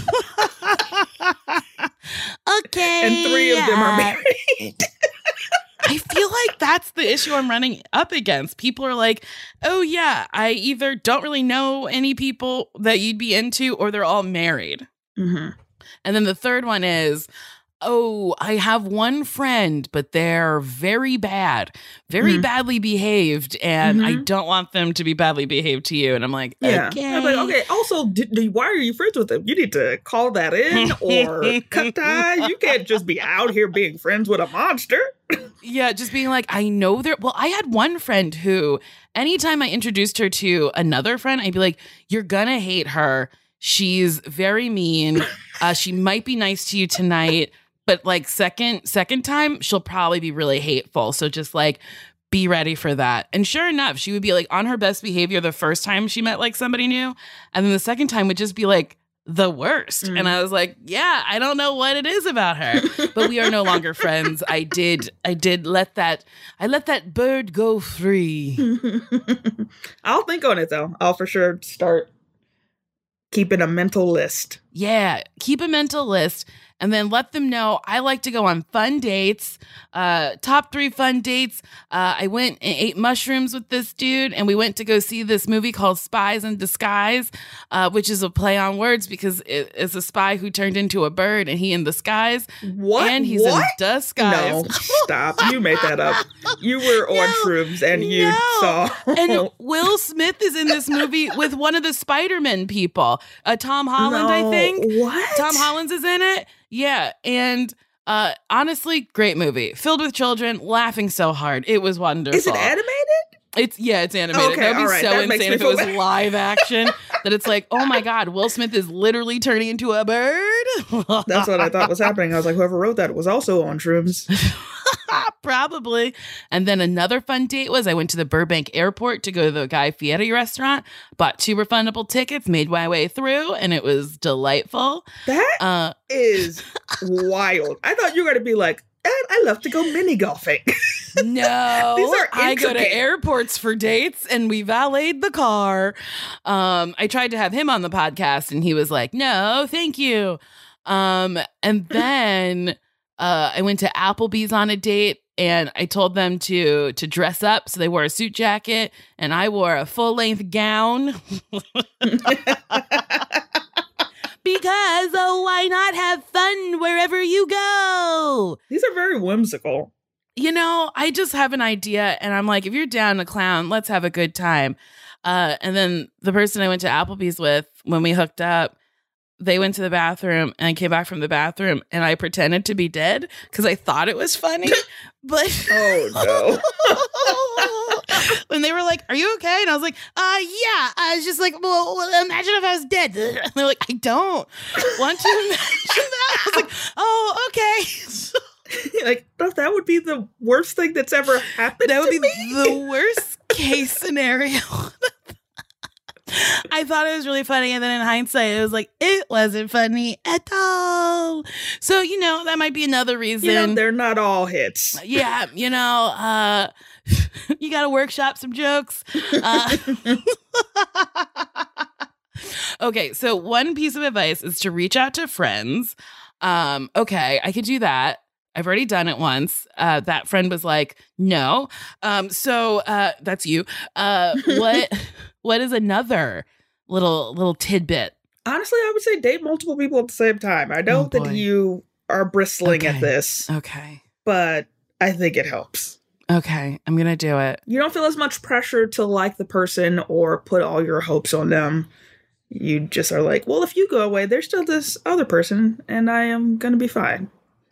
Okay. And 3 of them are married. I feel like that's the issue I'm running up against. People are like, oh, yeah, I either don't really know any people that you'd be into or they're all married. And then the third one is, oh, I have one friend, but they're very bad, very badly behaved, and I don't want them to be badly behaved to you. And I'm like, okay. I'm like, okay, also, why are you friends with them? You need to call that in or cut ties. You can't just be out here being friends with a monster. Yeah, just being like, I know they're... Well, I had one friend who, anytime I introduced her to another friend, I'd be like, you're gonna hate her. She's very mean. She might be nice to you tonight, but like second time, she'll probably be really hateful. So just like be ready for that. And sure enough, she would be like on her best behavior the first time she met like somebody new. And then the second time would just be like the worst. And I was like, yeah, I don't know what it is about her, but we are no longer friends. I let that bird go free. I'll think on it though. I'll for sure start keeping a mental list. Yeah, keep a mental list and then let them know I like to go on fun dates. Top 3 fun dates. I went and ate mushrooms with this dude, and we went to go see this movie called Spies in Disguise, which is a play on words because it's a spy who turned into a bird and he in disguise. What? And he's in disguise. No, stop. You made that up. You were on shrooms and you saw. And Will Smith is in this movie with one of the Spider-Man people. Tom Holland, I think. What? Tom Holland's is in it. Yeah. And honestly, great movie. Filled with children, laughing so hard. It was wonderful. Is it animated? It's animated. Okay, That'd be right. so That insane if it was live action. That it's like, oh my God, Will Smith is literally turning into a bird. That's what I thought was happening. I was like, whoever wrote that was also on shrooms. Probably. And then another fun date was I went to the Burbank airport to go to the Guy Fieri restaurant, bought 2 refundable tickets, made my way through, and it was delightful. That is wild. I thought you were going to be like, and I love to go mini golfing. No, These are I go to intricate. airports for dates and we valeted the car. I tried to have him on the podcast and he was like, no, thank you. And then I went to Applebee's on a date and I told them to dress up. So they wore a suit jacket and I wore a full-length gown. Because, why not have fun wherever you go? These are very whimsical. You know, I just have an idea and I'm like, if you're down to clown, let's have a good time. And then the person I went to Applebee's with, when we hooked up, they went to the bathroom and I came back from the bathroom and I pretended to be dead because I thought it was funny. But oh no. When they were like, are you okay? And I was like, yeah. I was just like, well, imagine if I was dead. And they're like, I don't want to imagine that. I was like, oh, okay. Like, that would be the worst thing that's ever happened. That would be me. the worst case scenario. I thought it was really funny. And then in hindsight, it was like, it wasn't funny at all. So, you know, that might be another reason. You know, they're not all hits. Yeah. You know, you got to workshop some jokes. Okay. So one piece of advice is to reach out to friends. Okay, I could do that. I've already done it once. That friend was like, no. So that's you. What is another little tidbit? Honestly, I would say date multiple people at the same time. I know that you are bristling at this. Okay. But I think it helps. Okay, I'm going to do it. You don't feel as much pressure to like the person or put all your hopes on them. You just are like, well, if you go away, there's still this other person and I am going to be fine.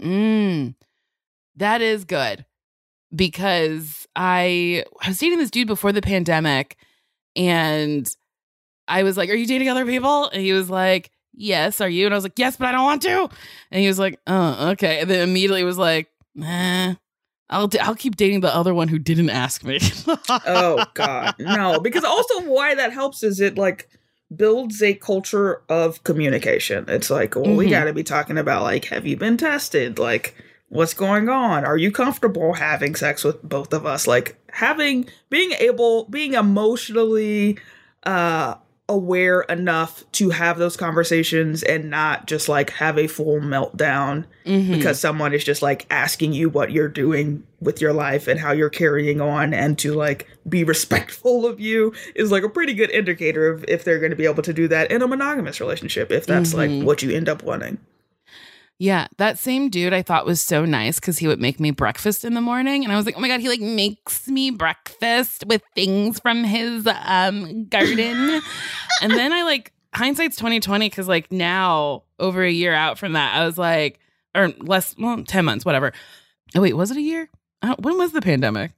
That is good. Because I was dating this dude before the pandemic and I was like, are you dating other people? And he was like, yes, are you? And I was like, yes, but I don't want to. And he was like, oh, okay. And then immediately was like, I'll keep dating the other one who didn't ask me. Oh, God. No, because also why that helps is it like builds a culture of communication. It's like, well, we got to be talking about like, have you been tested? Like, what's going on? Are you comfortable having sex with both of us? Like being emotionally aware enough to have those conversations and not just like have a full meltdown because someone is just like asking you what you're doing with your life and how you're carrying on, and to like be respectful of you is like a pretty good indicator of if they're going to be able to do that in a monogamous relationship, if that's like what you end up wanting. Yeah, that same dude I thought was so nice because he would make me breakfast in the morning. And I was like, oh my God, he like makes me breakfast with things from his garden. And then I like, hindsight's 2020 because like now, over a year out from that, I was like, or less, well, 10 months, whatever. Oh wait, was it a year? When was the pandemic?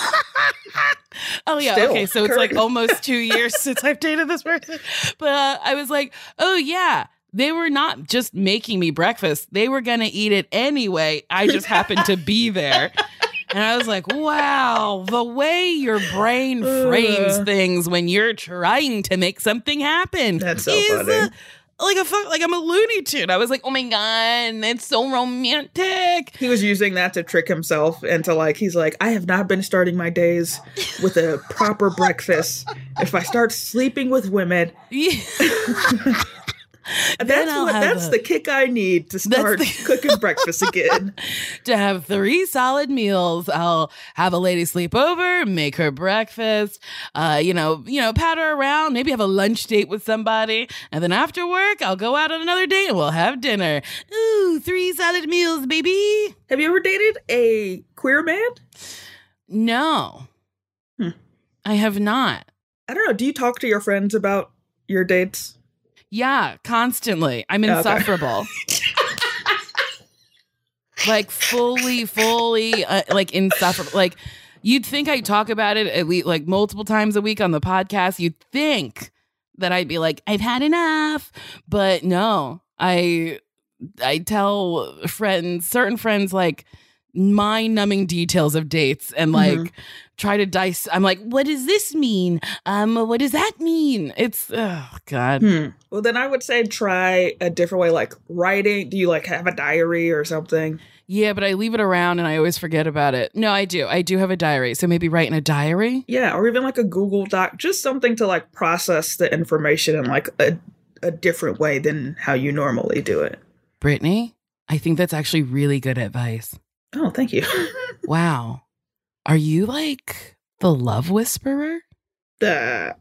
Oh yeah, Still, okay, so it's like almost 2 years since I've dated this person. But I was like, oh yeah. They were not just making me breakfast. They were going to eat it anyway. I just happened to be there. And I was like, wow, the way your brain frames things when you're trying to make something happen That's so funny. like I'm a Looney Tune. I was like, oh my God, it's so romantic. He was using that to trick himself into like, he's like, I have not been starting my days with a proper breakfast. If I start sleeping with women, Yeah. that's the kick I need to start cooking breakfast again. To have 3 solid meals. I'll have a lady sleep over, make her breakfast, pat her around, maybe have a lunch date with somebody. And then after work, I'll go out on another date and we'll have dinner. Ooh, 3 solid meals, baby. Have you ever dated a queer man? No, I have not. I don't know. Do you talk to your friends about your dates? Yeah, constantly. I'm insufferable. Like fully, like insufferable. Like you'd think I'd talk about it at least like multiple times a week on the podcast. You'd think that I'd be like, I've had enough, but no. I tell certain friends, like mind-numbing details of dates and like try to dice. I'm like, what does this mean? What does that mean? It's God. Well, then I would say try a different way, like writing. Do you like have a diary or something? Yeah, but I leave it around and I always forget about it. No, I do. I do have a diary. So maybe write in a diary. Yeah, or even like a Google Doc, just something to like process the information in like a different way than how you normally do it. Brittany, I think that's actually really good advice. Oh, thank you. Wow. Are you like the love whisperer? No.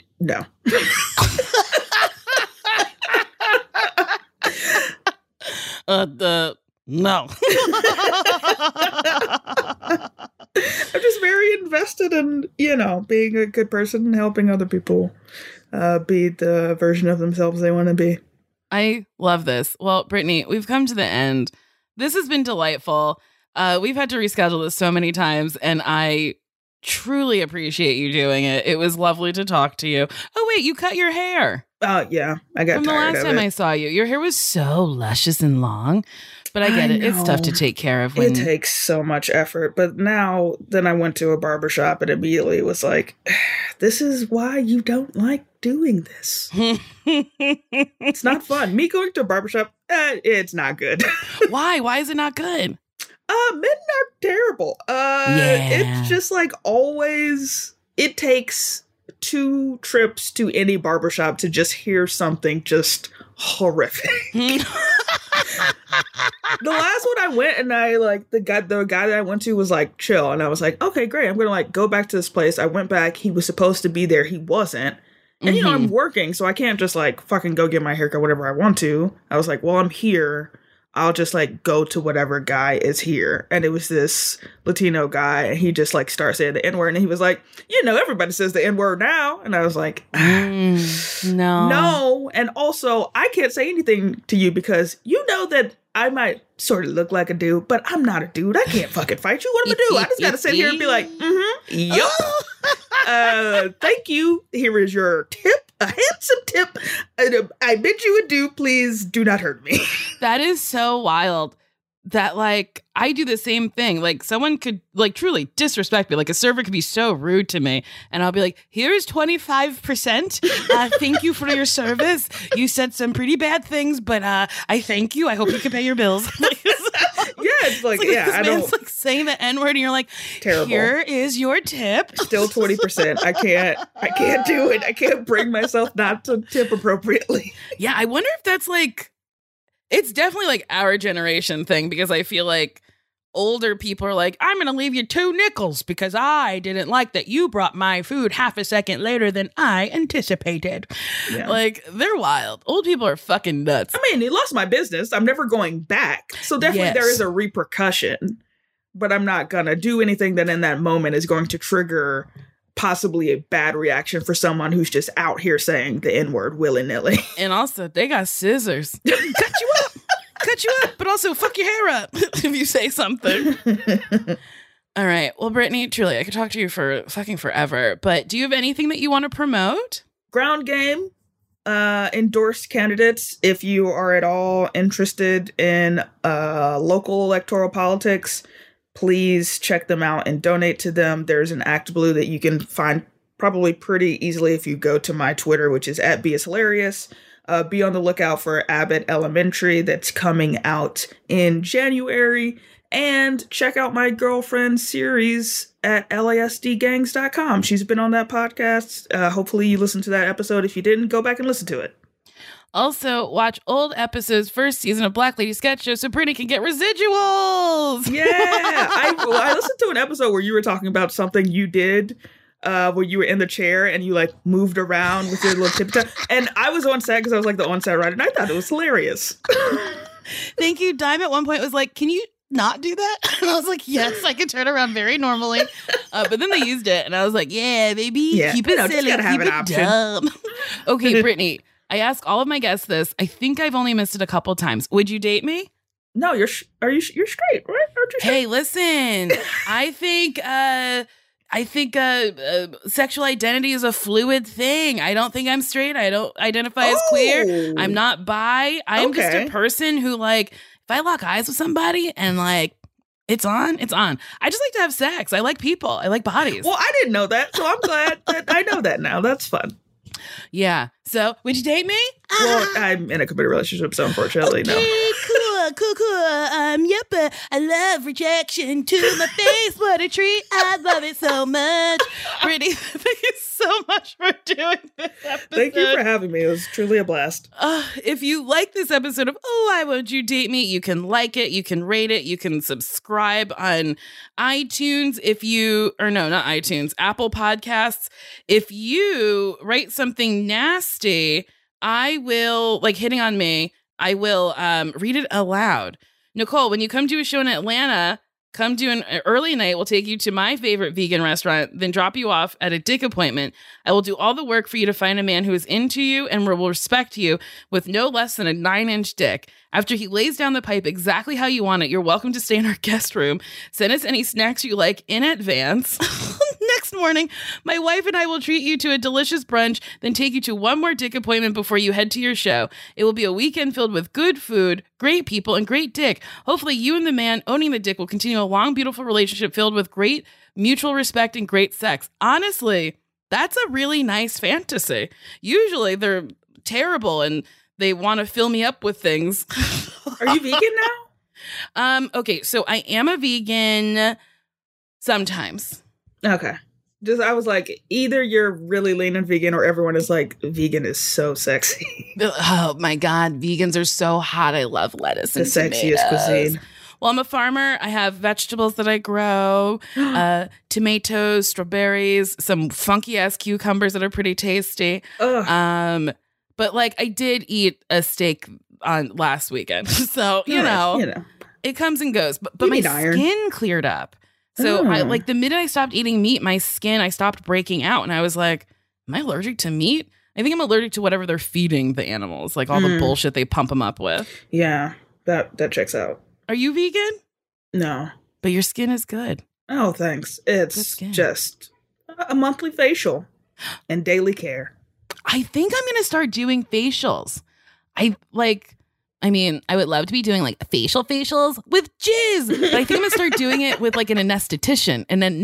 No. I'm just very invested in, being a good person and helping other people be the version of themselves they want to be. I love this. Well, Brittany, we've come to the end. This has been delightful. We've had to reschedule this so many times, and I truly appreciate you doing it. It was lovely to talk to you. Oh, wait, you cut your hair. Yeah, I got from the tired last of time it. I saw you. Your hair was so luscious and long, but I get it. It's tough to take care of when it takes so much effort. But then I went to a barbershop and immediately was like, this is why you don't like doing this. It's not fun. Me going to a barbershop, it's not good. Why? Why is it not good? Men are terrible. It's just like always, it takes 2 trips to any barbershop to just hear something just horrific. The last one I went and I like the guy that I went to was like chill, and I was like, okay, great, I'm gonna like go back to this place. I went back, he was supposed to be there, he wasn't. And I'm working, so I can't just like fucking go get my haircut whenever I want to. I was like, well, I'm here, I'll just like go to whatever guy is here. And it was this Latino guy, and he just like starts saying the N-word, and he was like, everybody says the N-word now. And I was like, no. And also, I can't say anything to you because you know that I might sort of look like a dude, but I'm not a dude. I can't fucking fight you. What am I do? I just gotta sit here and be like, yup. Thank you. Here is your tip. A handsome tip. I bid you adieu. Please do not hurt me. That is so wild that like I do the same thing. Like someone could like truly disrespect me. Like a server could be so rude to me and I'll be like, here's 25%. Thank you for your service. You said some pretty bad things, but I thank you. I hope you can pay your bills. It's like, I don't like saying the N-word and you're like, terrible. Here is your tip. Still 20%. I can't do it. I can't bring myself not to tip appropriately. Yeah, I wonder if that's like, it's definitely like our generation thing because I feel like older people are like, I'm going to leave you 2 nickels because I didn't like that you brought my food half a second later than I anticipated. Yeah. Like, they're wild. Old people are fucking nuts. I mean, he lost my business. I'm never going back. So definitely there is a repercussion, but I'm not going to do anything that in that moment is going to trigger possibly a bad reaction for someone who's just out here saying the N-word willy-nilly. And also, they got scissors. Cut you up, but also fuck your hair up if you say something. All right. Well, Brittany, truly, I could talk to you for fucking forever, but do you have anything that you want to promote? Ground Game endorsed candidates. If you are at all interested in local electoral politics, please check them out and donate to them. There's an Act Blue that you can find probably pretty easily if you go to my Twitter, which is @BSHilarious. Be on the lookout for Abbott Elementary that's coming out in January. And check out my girlfriend series at lasdgangs.com. She's been on that podcast. Hopefully you listened to that episode. If you didn't, go back and listen to it. Also, watch old episodes, first season of Black Lady Sketch Show so Brittany can get residuals. Yeah. I listened to an episode where you were talking about something you did where you were in the chair and you like moved around with your little tippy-toe. And I was on set because I was like the on-set writer and I thought it was hilarious. Thank you. Dime at one point was like, can you not do that? And I was like, yes, I can turn around very normally. But then they used it and I was like, yeah, baby, keep it silly, keep it dumb. Okay, Brittany, I ask all of my guests this. I think I've only missed it a couple times. Would you date me? No, you're straight, right? Aren't you straight? Hey, listen, I think sexual identity is a fluid thing. I don't think I'm straight. I don't identify as queer. I'm not bi. I'm just a person who, like, if I lock eyes with somebody and, like, it's on, it's on. I just like to have sex. I like people. I like bodies. Well, I didn't know that, so I'm glad that I know that now. That's fun. Yeah. So, would you date me? Well, I'm in a committed relationship, so unfortunately, no. Cool. Yep, I love rejection to my face. What a treat. I love it so much. Brittany, thank you so much for doing this episode. Thank you for having me. It was truly a blast. If you like this episode of Oh, Why Won't You Date Me, you can like it, you can rate it, you can subscribe on iTunes not iTunes, Apple Podcasts. If you write something nasty, I will, like hitting on me, I will read it aloud. Nicole, when you come to a show in Atlanta, come do an early night. We'll take you to my favorite vegan restaurant, then drop you off at a dick appointment. I will do all the work for you to find a man who is into you and will respect you with no less than a 9-inch dick. After he lays down the pipe exactly how you want it, you're welcome to stay in our guest room. Send us any snacks you like in advance. Next morning, my wife and I will treat you to a delicious brunch, then take you to one more dick appointment before you head to your show. It will be a weekend filled with good food, great people, and great dick. Hopefully, you and the man owning the dick will continue a long, beautiful relationship filled with great mutual respect and great sex. Honestly, that's a really nice fantasy. Usually, they're terrible and they want to fill me up with things. Are you vegan now? Okay, so I am a vegan sometimes. Okay. I was like, either you're really leaning vegan or everyone is like, vegan is so sexy. Oh my God, vegans are so hot. I love lettuce and the sexiest cuisine. Well, I'm a farmer. I have vegetables that I grow, tomatoes, strawberries, some funky ass cucumbers that are pretty tasty. But like I did eat a steak on last weekend. So, you know, it comes and goes. But my skin cleared up. So I like the minute I stopped eating meat, I stopped breaking out. And I was like, am I allergic to meat? I think I'm allergic to whatever they're feeding the animals, like all the bullshit they pump them up with. Yeah, that checks out. Are you vegan? No. But your skin is good. Oh, thanks. It's just a monthly facial and daily care. I think I'm going to start doing facials. I would love to be doing like facials with jizz, but I think I'm going to start doing it with like an anesthetician.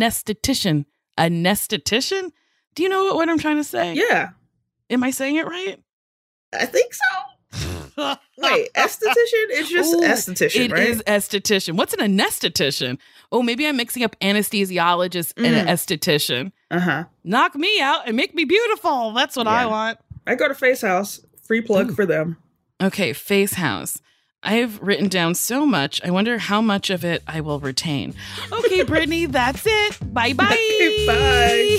A anesthetician? Do you know what I'm trying to say? Yeah. Am I saying it right? I think so. Wait, esthetician? It's just esthetician, right? It is esthetician. What's an anesthetician? Oh, maybe I'm mixing up anesthesiologist and an esthetician. Uh-huh. Knock me out and make me beautiful. That's what I want. I go to Face House. Free plug for them. Okay, Face House. I have written down so much. I wonder how much of it I will retain. Okay, Brittany, that's it. Bye-bye. Bye.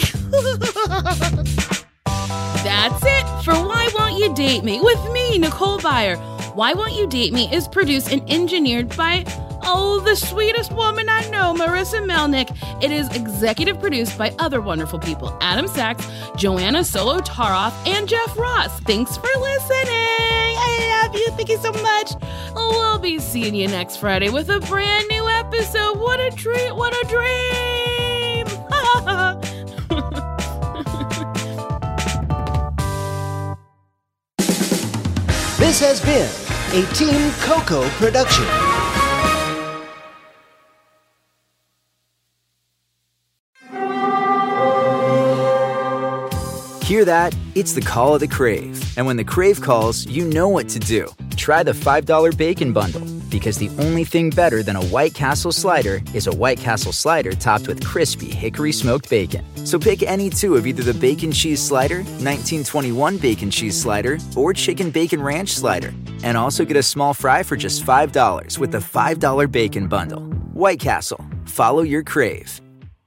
That's it for Why Won't You Date Me with me, Nicole Byer. Why Won't You Date Me is produced and engineered by, the sweetest woman I know, Marissa Melnick. It is executive produced by other wonderful people, Adam Sachs, Joanna Solo-Taroff, and Jeff Ross. Thanks for listening. I love you. Thank you so much. We'll be seeing you next Friday with a brand new episode. What a treat. What a dream. This has been a Team Coco production. Hear that? It's the call of the Crave. And when the Crave calls, you know what to do. Try the $5 Bacon Bundle, because the only thing better than a White Castle slider is a White Castle slider topped with crispy hickory smoked bacon. So pick any two of either the Bacon Cheese Slider, 1921 Bacon Cheese Slider, or Chicken Bacon Ranch Slider. And also get a small fry for just $5 with the $5 Bacon Bundle. White Castle. Follow your crave.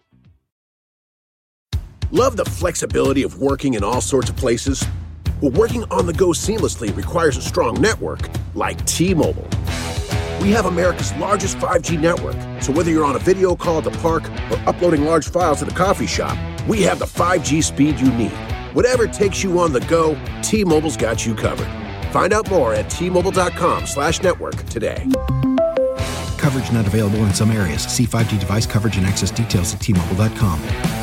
Love the flexibility of working in all sorts of places? Well, working on the go seamlessly requires a strong network like T-Mobile. We have America's largest 5G network, so whether you're on a video call at the park or uploading large files at a coffee shop, we have the 5G speed you need. Whatever takes you on the go, T-Mobile's got you covered. Find out more at T-Mobile.com/network today. Coverage not available in some areas. See 5G device coverage and access details at T-Mobile.com.